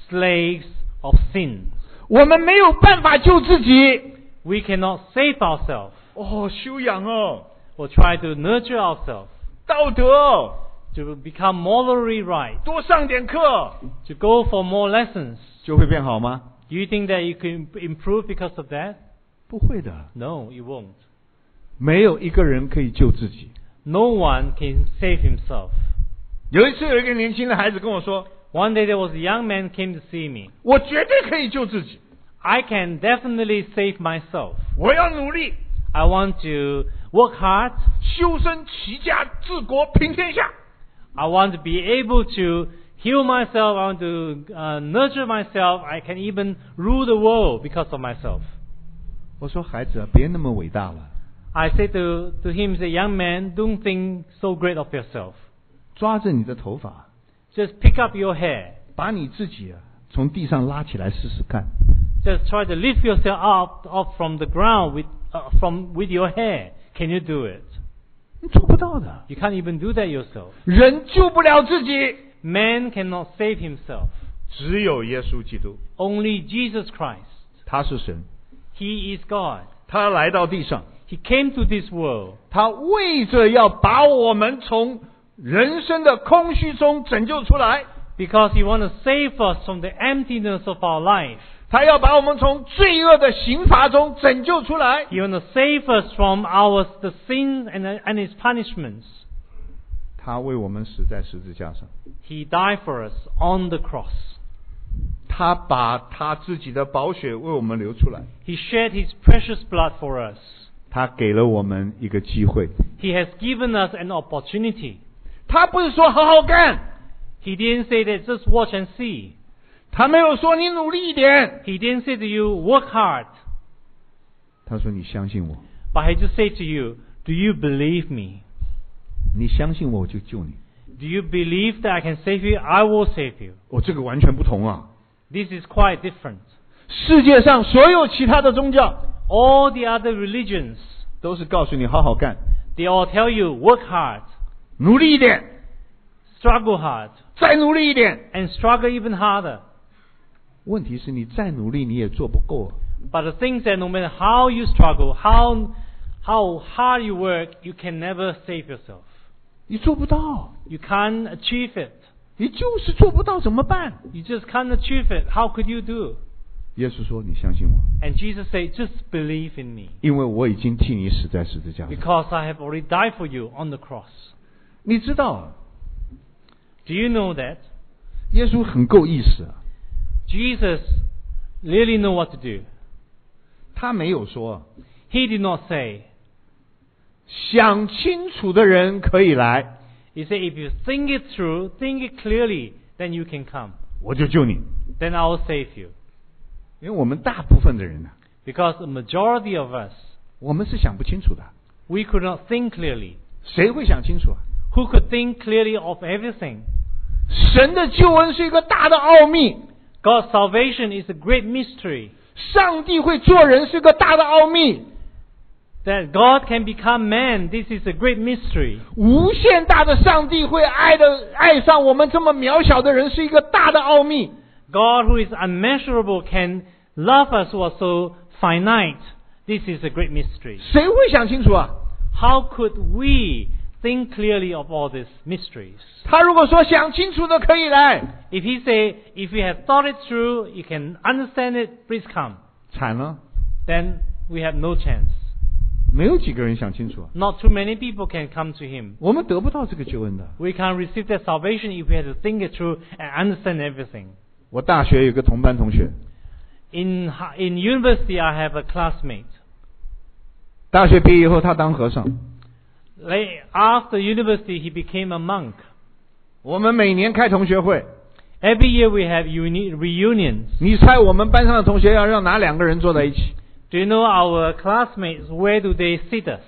slaves of sin. 我们没有办法救自己。 We cannot save ourselves 修养 or try to nurture ourselves 道德 to become morally right, 多上点课 to go for more lessons. 就会变好吗？ Do you think that you can improve because of that? 不会的， No, you won't. 没有一个人可以救自己。 No one can save himself. 有一次，有一个年轻的孩子跟我说 One day there was a young man came to see me. 我绝对可以救自己， I can definitely save myself. 我要努力， I want to work hard. 修身齐家治国平天下。 I want to be able to heal myself. I want to nurture myself. I can even rule the world because of myself. 我说孩子别那么伟大了， I say to him, say, young man, don't think so great of yourself. 抓着你的头发， Just pick up your hair. 把你自己从地上拉起来试试看。 Just try to lift yourself up from the ground with your hair. Can you do it? 你做不到的， You can't even do that yourself. 人救不了自己， Man cannot save himself. 只有耶稣基督， Only Jesus Christ. 他是神， He is God. 他来到地上， He came to this world 他为着要把我们从人生的空虚中拯救出来， because He wants to save us from the emptiness of our life. 他要把我们从罪恶的刑罚中拯救出来。 He wants to save us from the sin and His punishments. 他为我们死在十字架上， He died for us on the cross. 他把他自己的宝血为我们流出来， He shed His precious blood for us. 他给了我们一个机会。 He has given us an opportunity. 他不是说好好干， He didn't say that just watch and see. 他没有说你努力一点， He didn't say to you, work hard. 他说你相信我， But He just said to you, do you believe me? 你相信我，我就救你。 Do you believe that I can save you? I will save you. 这个完全不同啊！ This is quite different. 世界上所有其他的宗教 All the other religions, 都是告诉你好好干， they all tell you, work hard, 努力一点， struggle hard, 再努力一点。 and struggle even harder. 问题是你再努力你也做不够啊。 But the thing is that no matter how you struggle, how hard you work, you can never save yourself. 你做不到， You can't achieve it. 你就是做不到，怎么办？ You just can't achieve it. How could you do? 耶稣说：“你相信我， And Jesus said, just believe in me. 因为我已经替你死在十字架上。 Because I have already died for you on the cross. 你知道， Do you know that? 耶稣很够意思啊， Jesus really know what to do. 他没有说 He did not say. 想清楚的人可以来， He said, if you think it through, think it clearly, then you can come. 我就救你。 Then I will save you. 因为我们大部分的人呢， Because the majority of us, 我们是想不清楚的。 we could not think clearly. 谁会想清楚啊？ Who could think clearly of everything? 神的救恩是一个大的奥秘， God's salvation is a great mystery. 上帝会做人是个大的奥秘， That God can become man, this is a great mystery. 无限大的上帝会爱上我们这么渺小的人是一个大的奥秘。 God who is unmeasurable can love us who are so finite. This is a great mystery. 谁会想清楚啊？ How could we think clearly of all these mysteries? 他如果说想清楚的可以来， If he say, if you have thought it through, you can understand it, please come. 惨了， Then we have no chance. 没有几个人想清楚啊。 Not too many people can come to him. 我们得不到这个救恩的。 We can't receive that salvation if we have to think it through and understand everything. 我大学有个同班同学， In university, I have a classmate. 大学毕业以后他当和尚。 After university, he became a monk. 我们每年开同学会， Every year we have reunions. 你猜我们班上的同学要让哪两个人坐在一起？ Do you know our classmates, where do they sit us?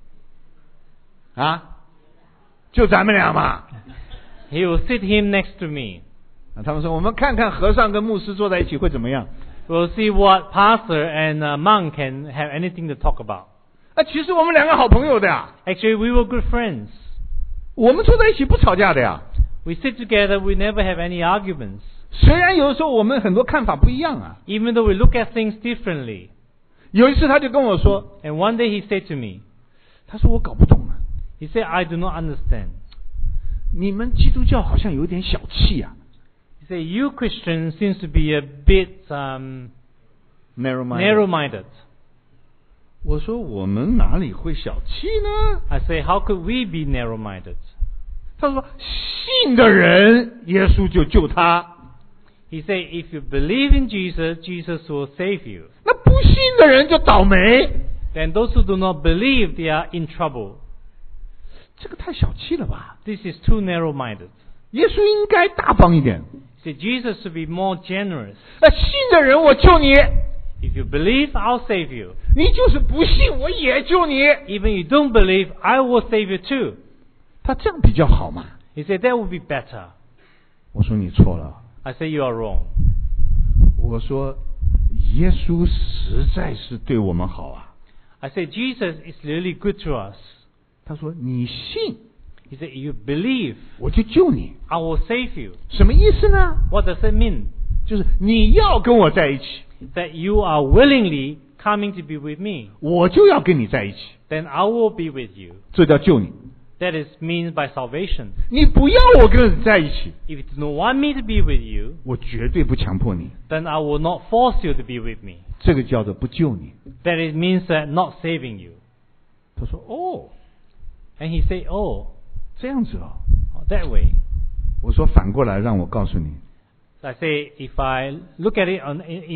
啊，就咱们俩嘛。 He will sit him next to me. 他们说我们看看和尚跟牧师坐在一起会怎么样？ We'll see what pastor and monk can have anything to talk about. 其实我们两个好朋友的呀， Actually, we were good friends. 我们坐在一起不吵架的呀。 We sit together, we never have any arguments. 虽然有的时候我们很多看法不一样啊。 Even though we look at things differently. 有一次他就跟我说， And one day he said to me, 他说我搞不懂啊， he said, I do not understand. 你们基督教好像有点小气啊。 He said, you Christians seems to be a bit narrow-minded. 我说我们哪里会小气呢？ I say, how could we be narrow-minded? 他说信的人耶稣就救他， He said, if you believe in Jesus, Jesus will save you. 那不信的人就倒霉。 Then those who do not believe, they are in trouble. 这个太小气了吧？ This is too narrow-minded. 耶稣应该大方一点。 He said, Jesus should be more generous. 那信的人我救你， If you believe, I'll save you. 你就是不信我也救你。 Even you don't believe, I will save you too. 他这样比较好嘛？ He said, that would be better. 我说你错了。 I say, you are wrong. 我说耶稣实在是对我们好啊。 I say, Jesus is really good to us. 他说你信 He said, if you believe, 我就救你， I will save you. 什么意思呢？ What does it mean? 就是你要跟我在一起， That you are willingly coming to be with me. 我就要跟你在一起， Then I will be with you. 这叫救你。 That is means by salvation. 你不要我跟你在一起， If you do not want me to be with you, 我绝对不强迫你， then I will not force you to be with me. 这个叫做不救你。 That it means that not saving you. 他说哦， And he said, oh, 这样子哦。 that way. 我说反过来让我告诉你， So I say, if I look at it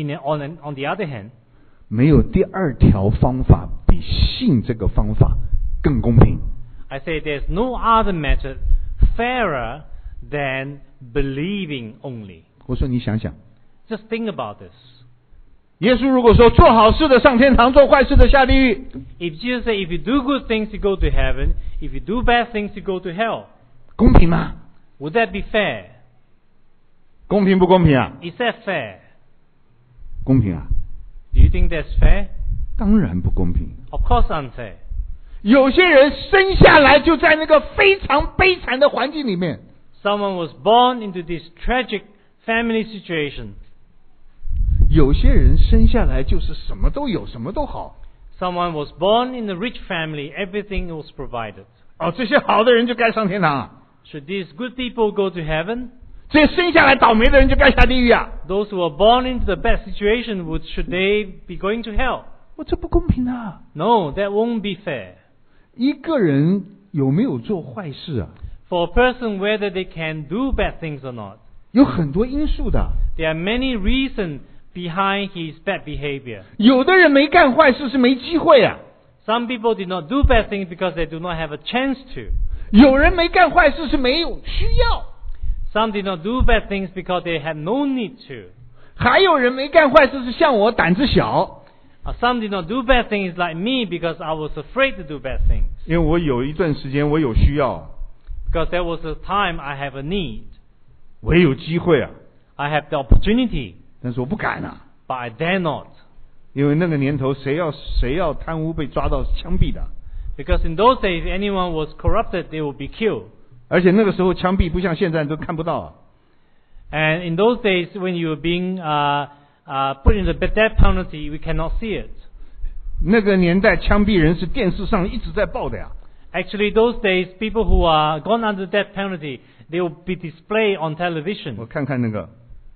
on the other hand, 没有第二条方法比信这个方法更公平。 I say there's no other method fairer than believing only. 我说你想想， Just think about this. 耶稣如果说做好事的上天堂，做坏事的下地狱， If Jesus said, if you do good things, you go to heaven. If you do bad things, you go to hell. 公平吗？ Would that be fair? 公平不公平啊？ Is that fair? 公平啊？ Do you think that's fair? 当然不公平。 Of course unfair. 有些人生下来就在那个非常悲惨的环境里面， Someone was born into this tragic family situation. 有些人生下来就是什么都有，什么都好。 Someone was born in a rich family. Everything was provided. 哦，这些好的人就该上天堂啊， Should these good people go to heaven? 这些生下来倒霉的人就该下地狱啊！ Those who are born into the bad situation, should they be going to hell? 我这不公平啊！ No, that won't be fair. 一个人有没有做坏事啊？ For a person, whether they can do bad things or not, 有很多因素的。 there are many reasons behind his bad behavior. 有的人没干坏事是没机会啊， Some people did not do bad things because they do not have a chance to. 有人没干坏事是没有需要， Some did not do bad things because they had no need to. 还有人没干坏事是像我胆子小， Some did not do bad things like me because I was afraid to do bad things. 因为我有一段时间我有需要， Because there was a time I have a need. 我也有机会啊， I have the opportunity, 但是我不敢啊， but I dare not. 因为那个年头谁要贪污被抓到枪毙的， Because in those days, if anyone was corrupted, they would be killed. 而且那个时候枪毙不像现在都看不到啊。 And in those days, when you were being put in the death penalty, we cannot see it. 那个年代枪毙人是电视上一直在报的呀。 Actually, those days, people who are gone under death penalty, they will be displayed on 我 television. 看看那个，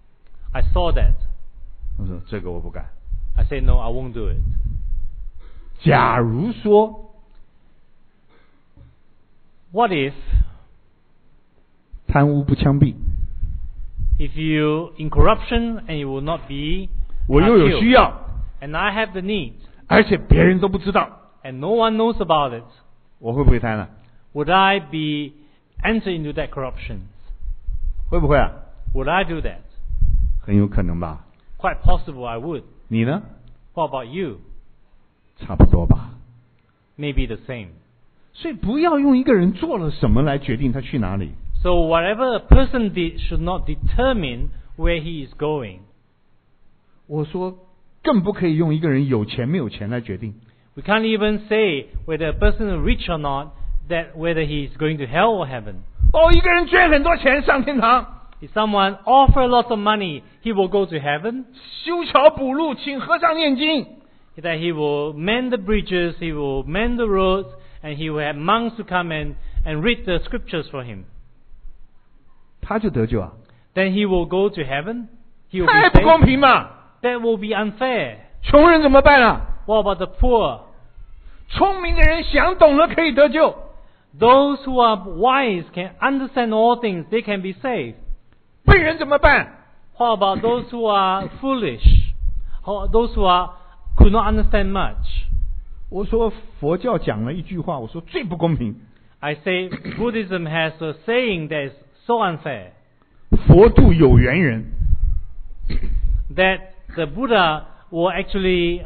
I saw that. 我说这个我不敢。 I said, no, I won't do it. 假如说 What if 贪污不枪毙， if you in corruption and you will not be 我又有需 killed, 要， and I have the need, 而且别人都不知道， and no one knows about it, 我会不会贪了？ would I be enter into that corruption? 会不会啊？ Would I do that? 很有可能吧。 Quite possible I would. 你呢？ What about you? 差不多吧。 Maybe the same. 所以不要用一个人做了什么来决定他去哪里。 So whatever a person did should not determine where he is going. 我说，更不可以用一个人有钱没有钱来决定。 We can't even say whether a person is rich or not, that whether he is going to hell or heaven. 哦，一个人捐很多钱上天堂， If someone offer a lot of money, he will go to heaven. 修桥补路，请和尚念经。 That he will mend the bridges, he will mend the roads, and he will have monks to come and read the scriptures for him. 他就得救啊？ Then he will go to heaven. He will 太 be 不公 saved. 平嘛！ That will be unfair. 穷人怎么办啊？ What about the poor? 聪明的人想懂了可以得救， Those who are wise can understand all things. They can be saved. 笨人怎么办？ What about those who are foolish? Or those who could not understand much? 我说佛教讲了一句话，我说最不公平。 I say Buddhism has a saying that is so unfair. 佛度有缘人， That the Buddha will actually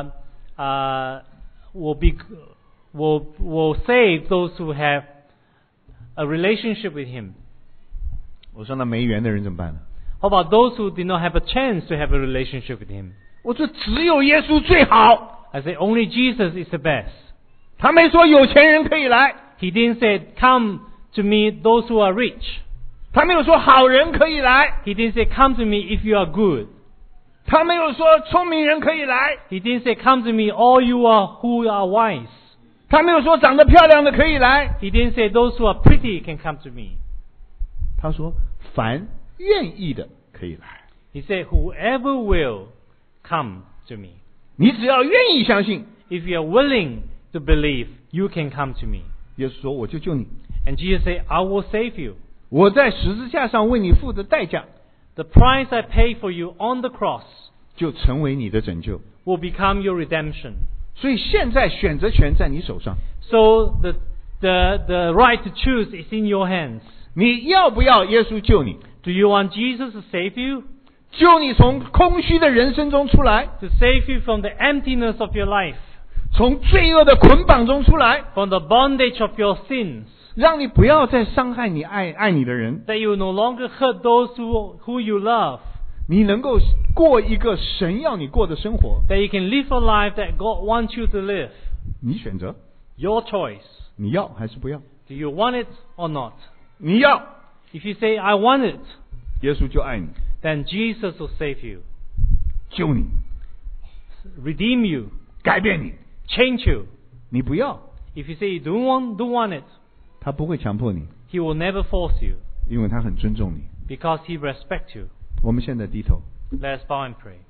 will save those who have a relationship with him. 我说那没缘的人怎么办呢？ How about those who did not have a chance to have a relationship with him? 我说只有耶稣最好， I say only Jesus is the best. 他没说有钱人可以来， He didn't say come to me those who are rich. 他没有说好人可以来， He didn't say come to me if you are good. 他没有说聪明人可以来， He didn't say come to me all you are who are wise. 他没有说长得漂亮的可以来， He didn't say those who are pretty can come to me. 他说凡愿意的可以来， He said whoever will come to me. 你只要愿意相信。 If you are willing to believe, you can come to me. 耶稣说我就救你， And Jesus said, I will save you. 我在十字架上为你付的代价 The price I pay for you on the cross 就成为你的拯救。 will become your redemption. 所以现在选择权在你手上， So the right to choose is in your hands. 你要不要耶稣救你？ Do you want Jesus to save you? 救你从空虚的人生中出来， To save you from the emptiness of your life, 从罪恶的捆绑中出来， from the bondage of your sins, 让你不要再伤害你爱你的人， that you no longer hurt those who you love, 你能够过一个神要你过的生活。 that you can live a life that God wants you to live. 你选择， Your choice. 你要还是不要？ Do you want it or not? 你要， If you say, I want it, 耶稣就爱你， then Jesus will save you, 救你， redeem you, 改变你。 change you. 你不要， If you say you don't want it, 他不会强迫你， He will never force you, 因为他很尊重你。 because He respects you. 我们现在低头， Let us bow and pray.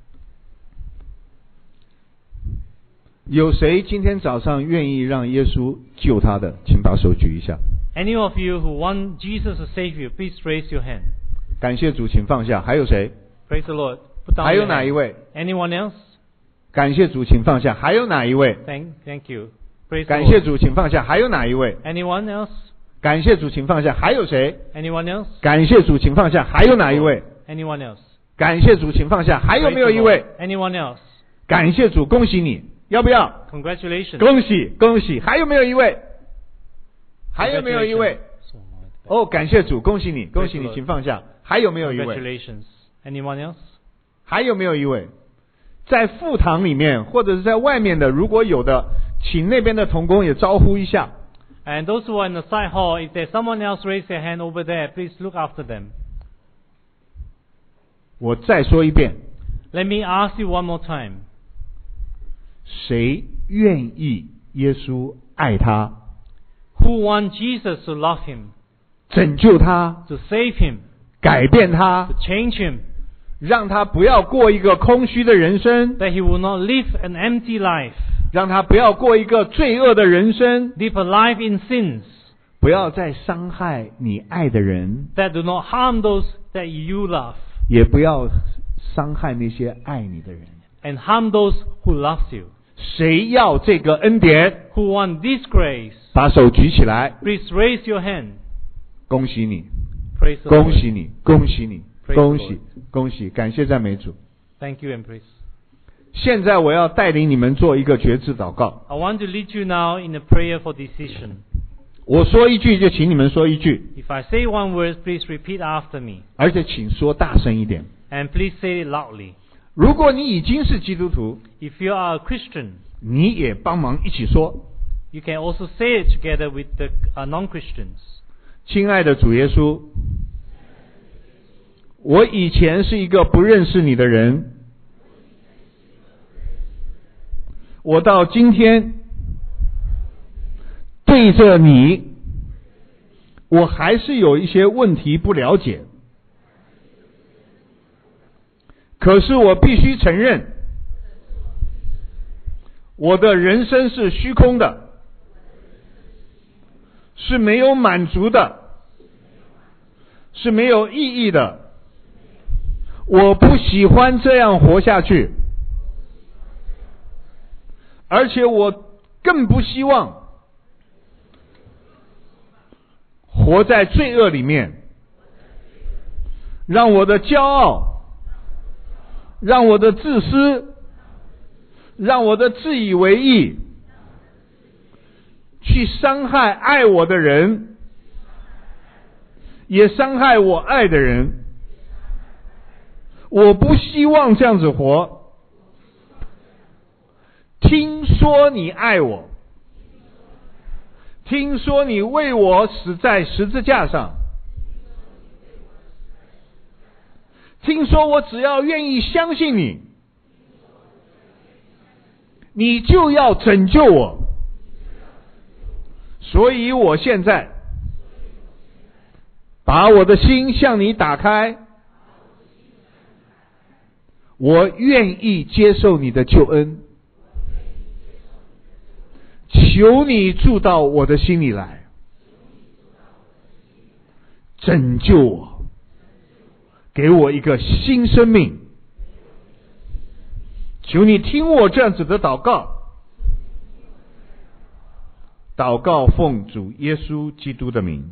有谁今天早上愿意让耶稣救他的，请把手举一下。 Any of you who want Jesus to save you, please raise your hand. 感谢主，请放下。还有谁？ Praise the Lord. Put down 还有 your 哪 hand. 一位？ Anyone else? 感谢主，请放下。还有哪一位？ Thank you. Praise the 感谢 Lord. 主，请放下。还有哪一位？ Anyone else? 感谢主，请放下。还有谁？ Anyone else? 感谢主，请放下。还有哪一位？ Anyone else? 感谢主，请放下。还有 Praise 没有 the 一位？ Lord. Anyone else? 感谢主，恭喜你，要不要？ Congratulations. 恭喜恭喜！还有没有一位？还有没有一位？ Congratulations. 哦，感谢主，恭喜你，恭喜 Praise 你， the Lord. 请放下。还有没有一位？ Congratulations. Anyone else? 还有没有一位？在副堂里面或者是在外面的，如果有的，请那边的同工也招呼一下。 And those who are in the side hall, if there's someone else raise their hand over there, please look after them. 我再说一遍， Let me ask you one more time. 谁愿意耶稣爱他， Who want Jesus to love him, 拯救他， to save him, 改变他 to，change him, 让他不要过一个空虚的人生， that he will not live an empty life, 让他不要过一个罪恶的人生， live a life in sins, 不要再伤害你爱的人， that do not harm those that you love, 也不要伤害那些爱你的人。 and harm those who loves you. 谁要这个恩典？ Who want this grace, 把手举起来， please raise your hand. 恭喜你， Praise the 恭 Lord. 喜你，恭喜你， Praise 恭 the 喜 Lord. 恭喜！感谢赞美主。 Thank you and praise. 现在我要带领你们做一个决志祷告。 I want to lead you now in a prayer for decision. 我说一句，就请你们说一句， If I say one word, please repeat after me. 而且请说大声一点。 And please say it loudly. 如果你已经是基督徒， If you are a Christian, 你也帮忙一起说。 you can also say it together with the non-Christians. 亲爱的主耶稣， 我以前是一个不认识你的人，我到今天对着你，我还是有一些问题不了解。可是我必须承认，我的人生是虚空的，是没有满足的，是没有意义的。我不喜欢这样活下去，而且我更不希望活在罪恶里面，让我的骄傲，让我的自私，让我的自以为意，去伤害爱我的人，也伤害我爱的人。我不希望这样子活。听说你爱我，听说你为我死在十字架上，听说我只要愿意相信你，你就要拯救我。所以我现在把我的心向你打开，我愿意接受你的救恩，求你住到我的心里来，拯救我，给我一个新生命。求你听我这样子的祷告，祷告奉主耶稣基督的名，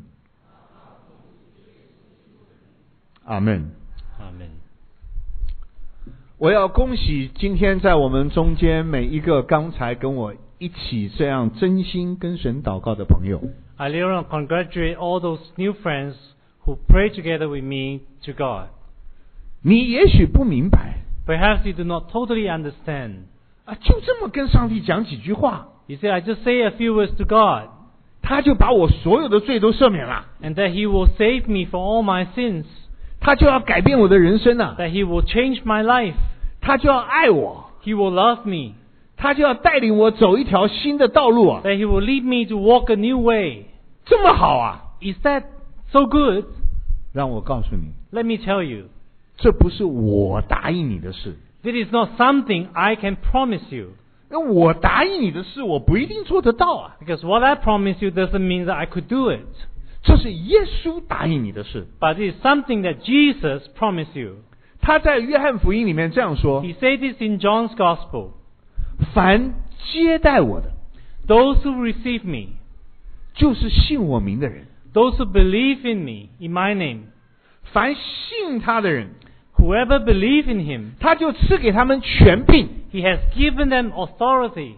阿们。 阿门。 我要恭喜今天在我们中间每一个刚才跟我一起这样真心跟神祷告的朋友。 I later on congratulate all those new friends who pray together with me to God. 你也许不明白 Perhaps you do not totally understand. 啊，就这么跟上帝讲几句话， You say, I just say a few words to God, 他就把我所有的罪都赦免了， and that He will save me from all my sins, 他就要改变我的人生啊， that He will change my life, 他就要爱我， He will love me, 他就要带领我走一条新的道路啊， that He will lead me to walk a new way. 这么好啊！ Is that so good? 让我告诉你， Let me tell you, 这不是我答应你的事， this is not something I can promise you. 那我答应你的事，我不一定做得到啊。 Because what I promise you doesn't mean that I could do it. 这是耶稣答应你的事。 But it is something that Jesus promised you. 他在约翰福音里面这样说： He said this in John's Gospel. 凡接待我的， Those who receive me, 就是信我名的人； those who believe in me, in my name, 凡信他的人， whoever believe in Him, 他就赐给他们权柄 He has given them authority,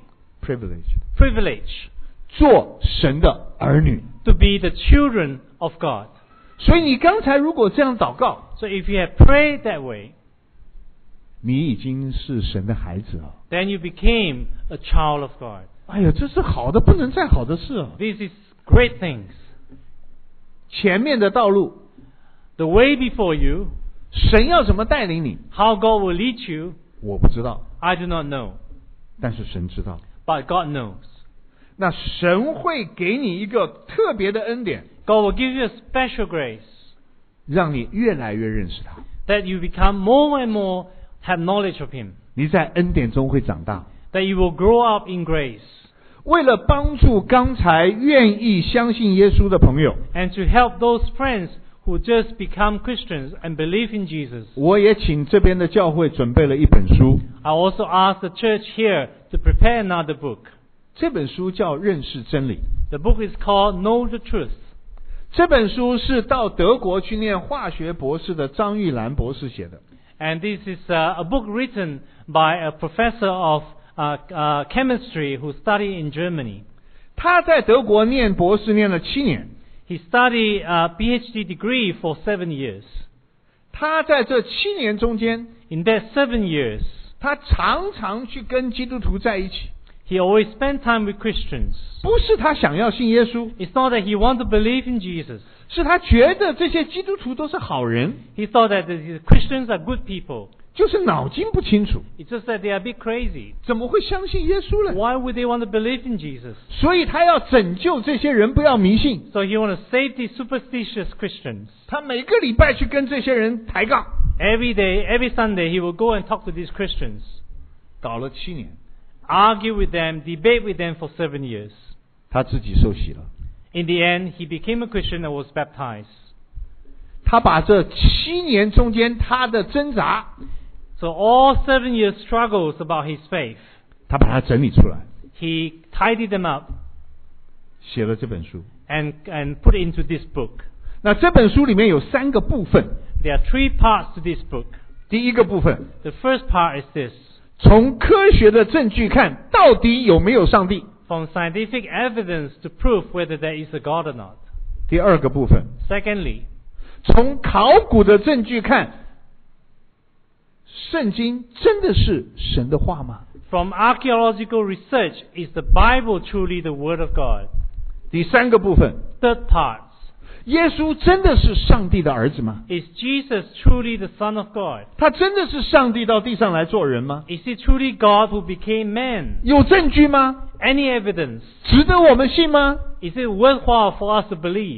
privilege, 做神的儿女。 to be the children of God. 所以你刚才如果这样祷告， So if you have prayed that way, 你已经是神的孩子了。 then you became a child of God. 哎呀，这是好的不能再好的事啊！ This is great things. 前面的道路， The way before you, 神要怎么带领你， how God will lead you, 我不知道， I do not know. 但是神知道。 But God knows. 那神会给你一个特别的恩典， God will give you a special grace 让你越来越认识他。 that you become more and more have knowledge of Him. 你在恩典中会长大。 That you will grow up in grace. 为了帮助刚才愿意相信耶稣的朋友， And to help those friends who just become Christians and believe in Jesus, 我也请这边的教会准备了一本书， I also ask the church here to prepare another book. 这本书叫《认识真理》。 The book is called Know the Truth. 这本书是到德国去念化学博士的张玉兰博士写的。 And this is a book written by a professor of chemistry who studied in Germany. 他在德国念博士念了7年， He studied a PhD degree for 7 years. 他在这7年中间， In that 7 years, 他常常去跟基督徒在一起。 he always spent time with Christians. 不是他想要信耶稣， It's not that he wanted to believe in Jesus, 是他觉得这些基督徒都是好人， He thought that the Christians are good people. 就是脑筋不清楚， It's just that they are a bit crazy. 怎么会相信耶稣呢？ Why would they want to believe in Jesus? 所以他要拯救这些人，不要迷信。 So he want to save these superstitious Christians. 他每个礼拜去跟这些人抬杠， Every day, every Sunday, he will go and talk to these Christians, 搞了7年， argue with them, debate with them for 7 years. 他自己受洗了。 In the end, he became a Christian and was baptized. 他把这7年中间他的挣扎， So all 7 years struggles about his faith, 他把它整理出来， he tidied them up 写了这本书。 and put it into this book. 那这本书里面有3个部分。 There are 3 parts to this book. 第一个部分， The first part is this. 从科学的证据看，到底有没有上帝？ From scientific evidence to prove whether there is a God or not. 第二个部分， Secondly, 从考古的证据看，圣经真的是神的话吗？ from archaeological research, is the Bible truly the Word of God? 第三个部分， Third part, 耶稣真的是上帝的儿子吗？ is Jesus truly the Son of God? 他真的是上帝到地上来做人吗？ Is he truly God who became man? 有证据吗？ Any evidence? 值得我们信吗？ Is it worthwhile for us to believe?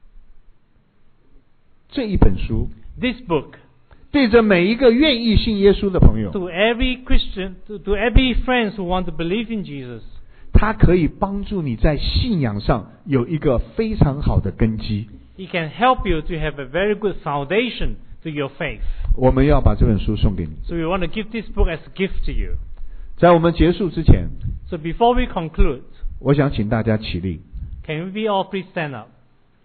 这一本书 This book, 对着每一个愿意信耶稣的朋友， to every Christian, to every friends who want to believe in Jesus, 它可以帮助你在信仰上有一个非常好的根基。 it can help you to have a very good foundation to your faith. 我们要把这本书送给你。 So we want to give this book as a gift to you. 在我们结束之前， So before we conclude, 我想请大家起立。 can we all please stand up?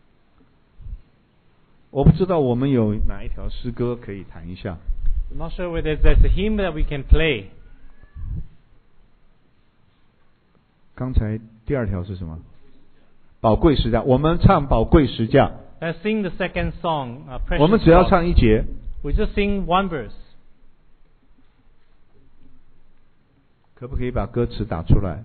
我不知道我们有哪一条诗歌可以弹一下。 I'm not sure whether there's a hymn that we can play. 刚才第2条是什么？宝贵十架。我们唱宝贵十架， Let's sing the second song, Precious 我们只要 God. 唱1节。 We just sing one verse. 可不可以把歌词打出来？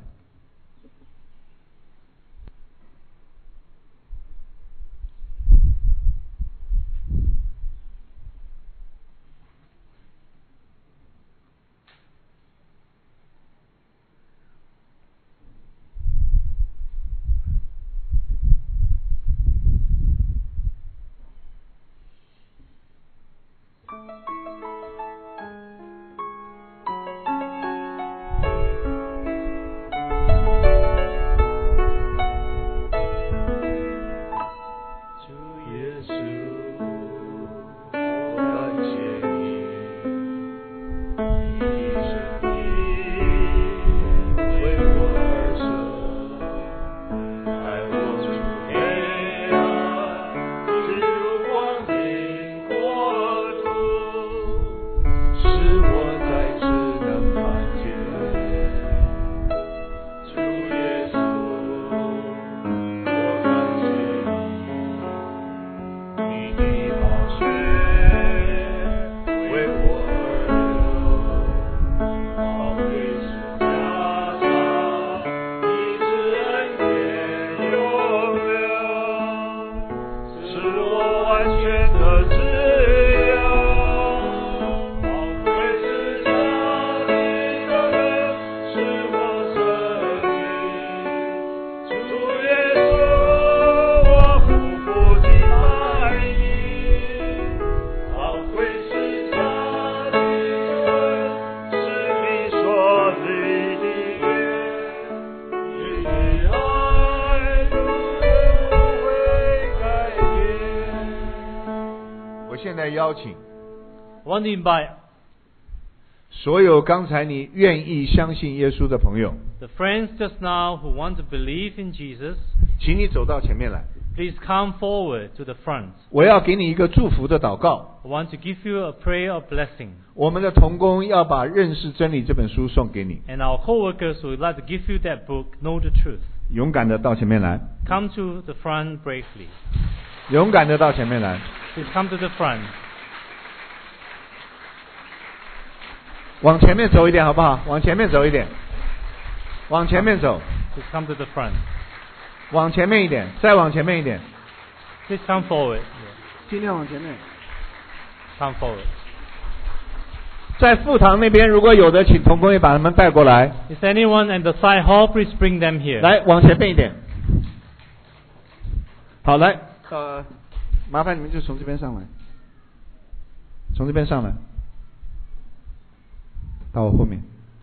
现在邀请 I want to invite 所有刚才你愿意相信耶稣的朋友， the friends just now who want to believe in Jesus, 请你走到前面来。 please come forward to the front. 我要给你一个祝福的祷告。 I want to give you a prayer of blessing. 我们的同工要把《认识真理》这本书送给你， And our co-workers would like to give you that book, Know the Truth. 勇敢的到前面来， Come to the front bravely. 勇敢的到前面来。 Please come to the front. 往前面走一点好不好？往前面走一点，往前面走， Please come to the front. 往前面一点，再往前面一点。 Please come forward. 尽量往前面。 Come forward. 在副堂那边，如果有的，请同工也把他们带过来。 Is anyone at the side hall? Please bring them here. 来，往前面一点。好，来，麻烦你们就从这边上来，从这边上来，到我后面。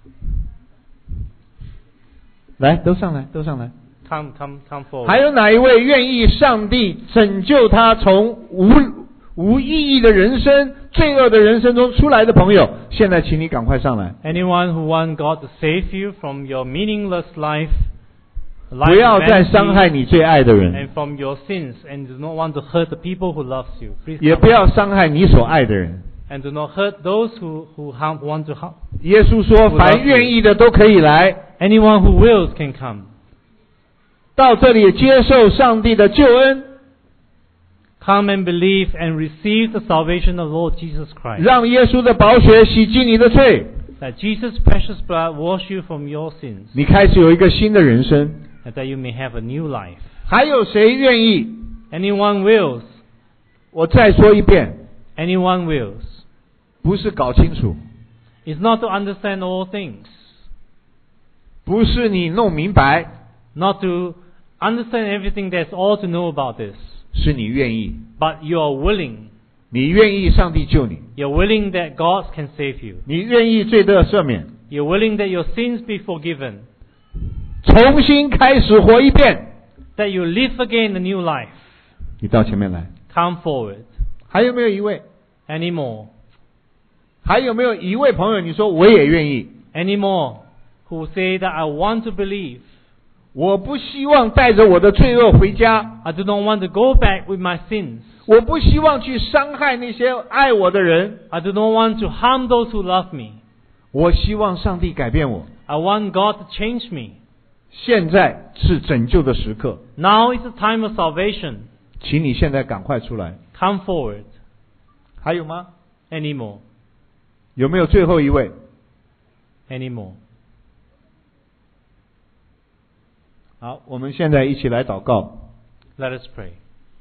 来，都上来，都上来。 Come forward. 还有哪一位愿意上帝拯救他从无意义的人生、罪恶的人生中出来的朋友，现在请你赶快上来。 Anyone who wants God to save you from your meaningless life, 不要再伤害你最爱的人， and from your sins, and do not want to hurt the people who loves you. Please 也 come 不要伤害你所爱的人。 and do not hurt those who want to harm. 耶稣说：“凡愿意的都可以来， Anyone who wills can come. 到这里接受上帝的救恩， Come and believe and receive the salvation of Lord Jesus Christ. 让耶稣的宝血洗净你的罪， That Jesus' precious blood wash you from your sins, 你开始有一个新的人生。 and that you may have a new life. 还有谁愿意？ Anyone wills. 我再说一遍， Anyone wills. 不是搞清楚， It's not to understand all things, 不是你弄明白， not to understand everything. That's all to know about this. 是你愿意， But you are willing. 你愿意上帝救你， You're willing that God can save you. 你愿意罪得赦免， You're willing that your sins be forgiven. 重新开始活一遍。 That you live again a new life. 你到前面来。 Come forward. 还有没有一位？ Any more? 还有没有一位朋友？你说我也愿意。 Any more who say that I want to believe? 我不希望带着我的罪恶回家， I do not want to go back with my sins. 我不希望去伤害那些爱我的人， I do not want to harm those who love me. 我希望上帝改变我。 I want God to change me. 现在是拯救的时刻， Now is the time of salvation. 请你现在赶快出来。 Come forward. 还有吗？ Any more? 有没有最后一位？ Any more? 好，我们现在一起来祷告。 Let us pray.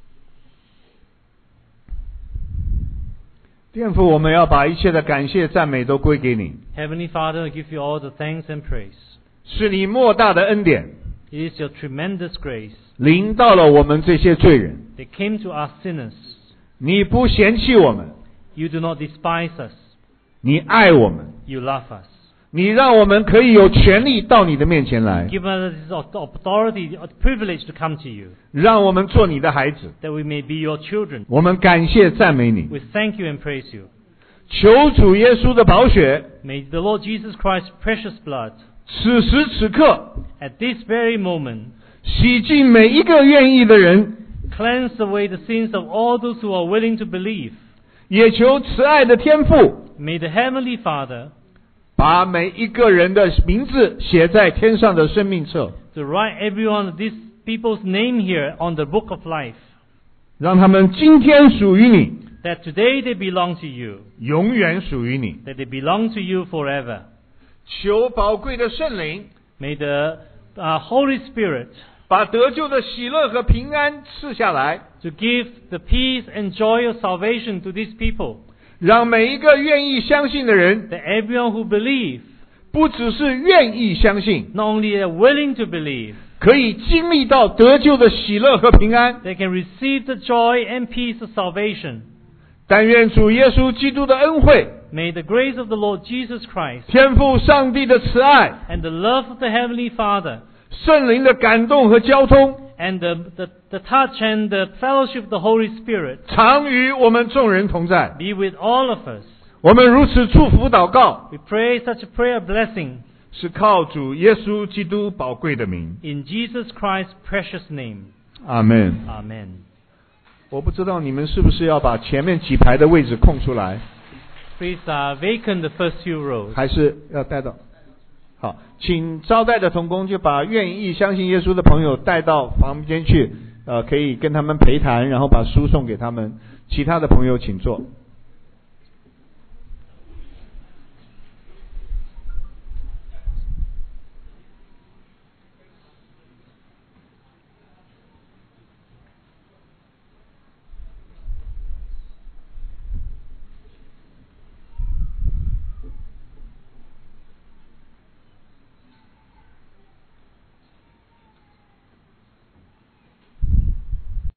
天父，我们要把一切的感谢、赞美都归给你， Heavenly Father, I give you all the thanks and praise. 是你莫大的恩典， It is your tremendous grace. 临到了我们这些罪人。 They came to us sinners. 你不嫌弃我们， You do not despise us. 你爱我们， You love us. 你让我们可以有权利到你的面前来， Give us this authority, the privilege to come to you, 让我们做你的孩子。 that we may be your children. 我们感谢赞美你， We thank you and praise you. 求主耶稣的宝血， May the Lord Jesus Christ's precious blood, 此时此刻 at this very moment, 洗净每一个愿意的人， cleanse away the sins of all those who are willing to believe. 也求慈爱的天父 May the Heavenly Father 把每一个人的名字写在天上的生命册， to write every one of these people's name here on the book of life, 让他们今天属于你， that today they belong to you, 永远属于你。 that they belong to you forever. 求宝贵的圣灵 May the Holy Spirit 把得救的喜乐和平安赐下来， to give the peace and joy of salvation to these people, 让每一个愿意相信的人， that everyone who believes, 不只是愿意相信， not only are willing to believe, 可以经历到得救的喜乐和平安。 they can receive the joy and peace of salvation. 但愿主耶稣基督的恩惠、 May the grace of the Lord Jesus Christ 天父上帝的慈爱、 and the love of the Heavenly Father 圣灵的感动和交通， and the touch and the fellowship of the Holy Spirit 常与我们众人同在。 be with all of us. 我们如此祝福祷告， We pray such a prayer blessing 是靠主耶稣基督宝贵的名。 in Jesus Christ's precious name. 阿门。 Amen. 我不知道你们是不是要把前面几排的位置空出来， Please vacant the first few rows. 还是要带到？好，请招待的同工就把愿意相信耶稣的朋友带到房间去，可以跟他们陪谈，然后把书送给他们。其他的朋友请坐。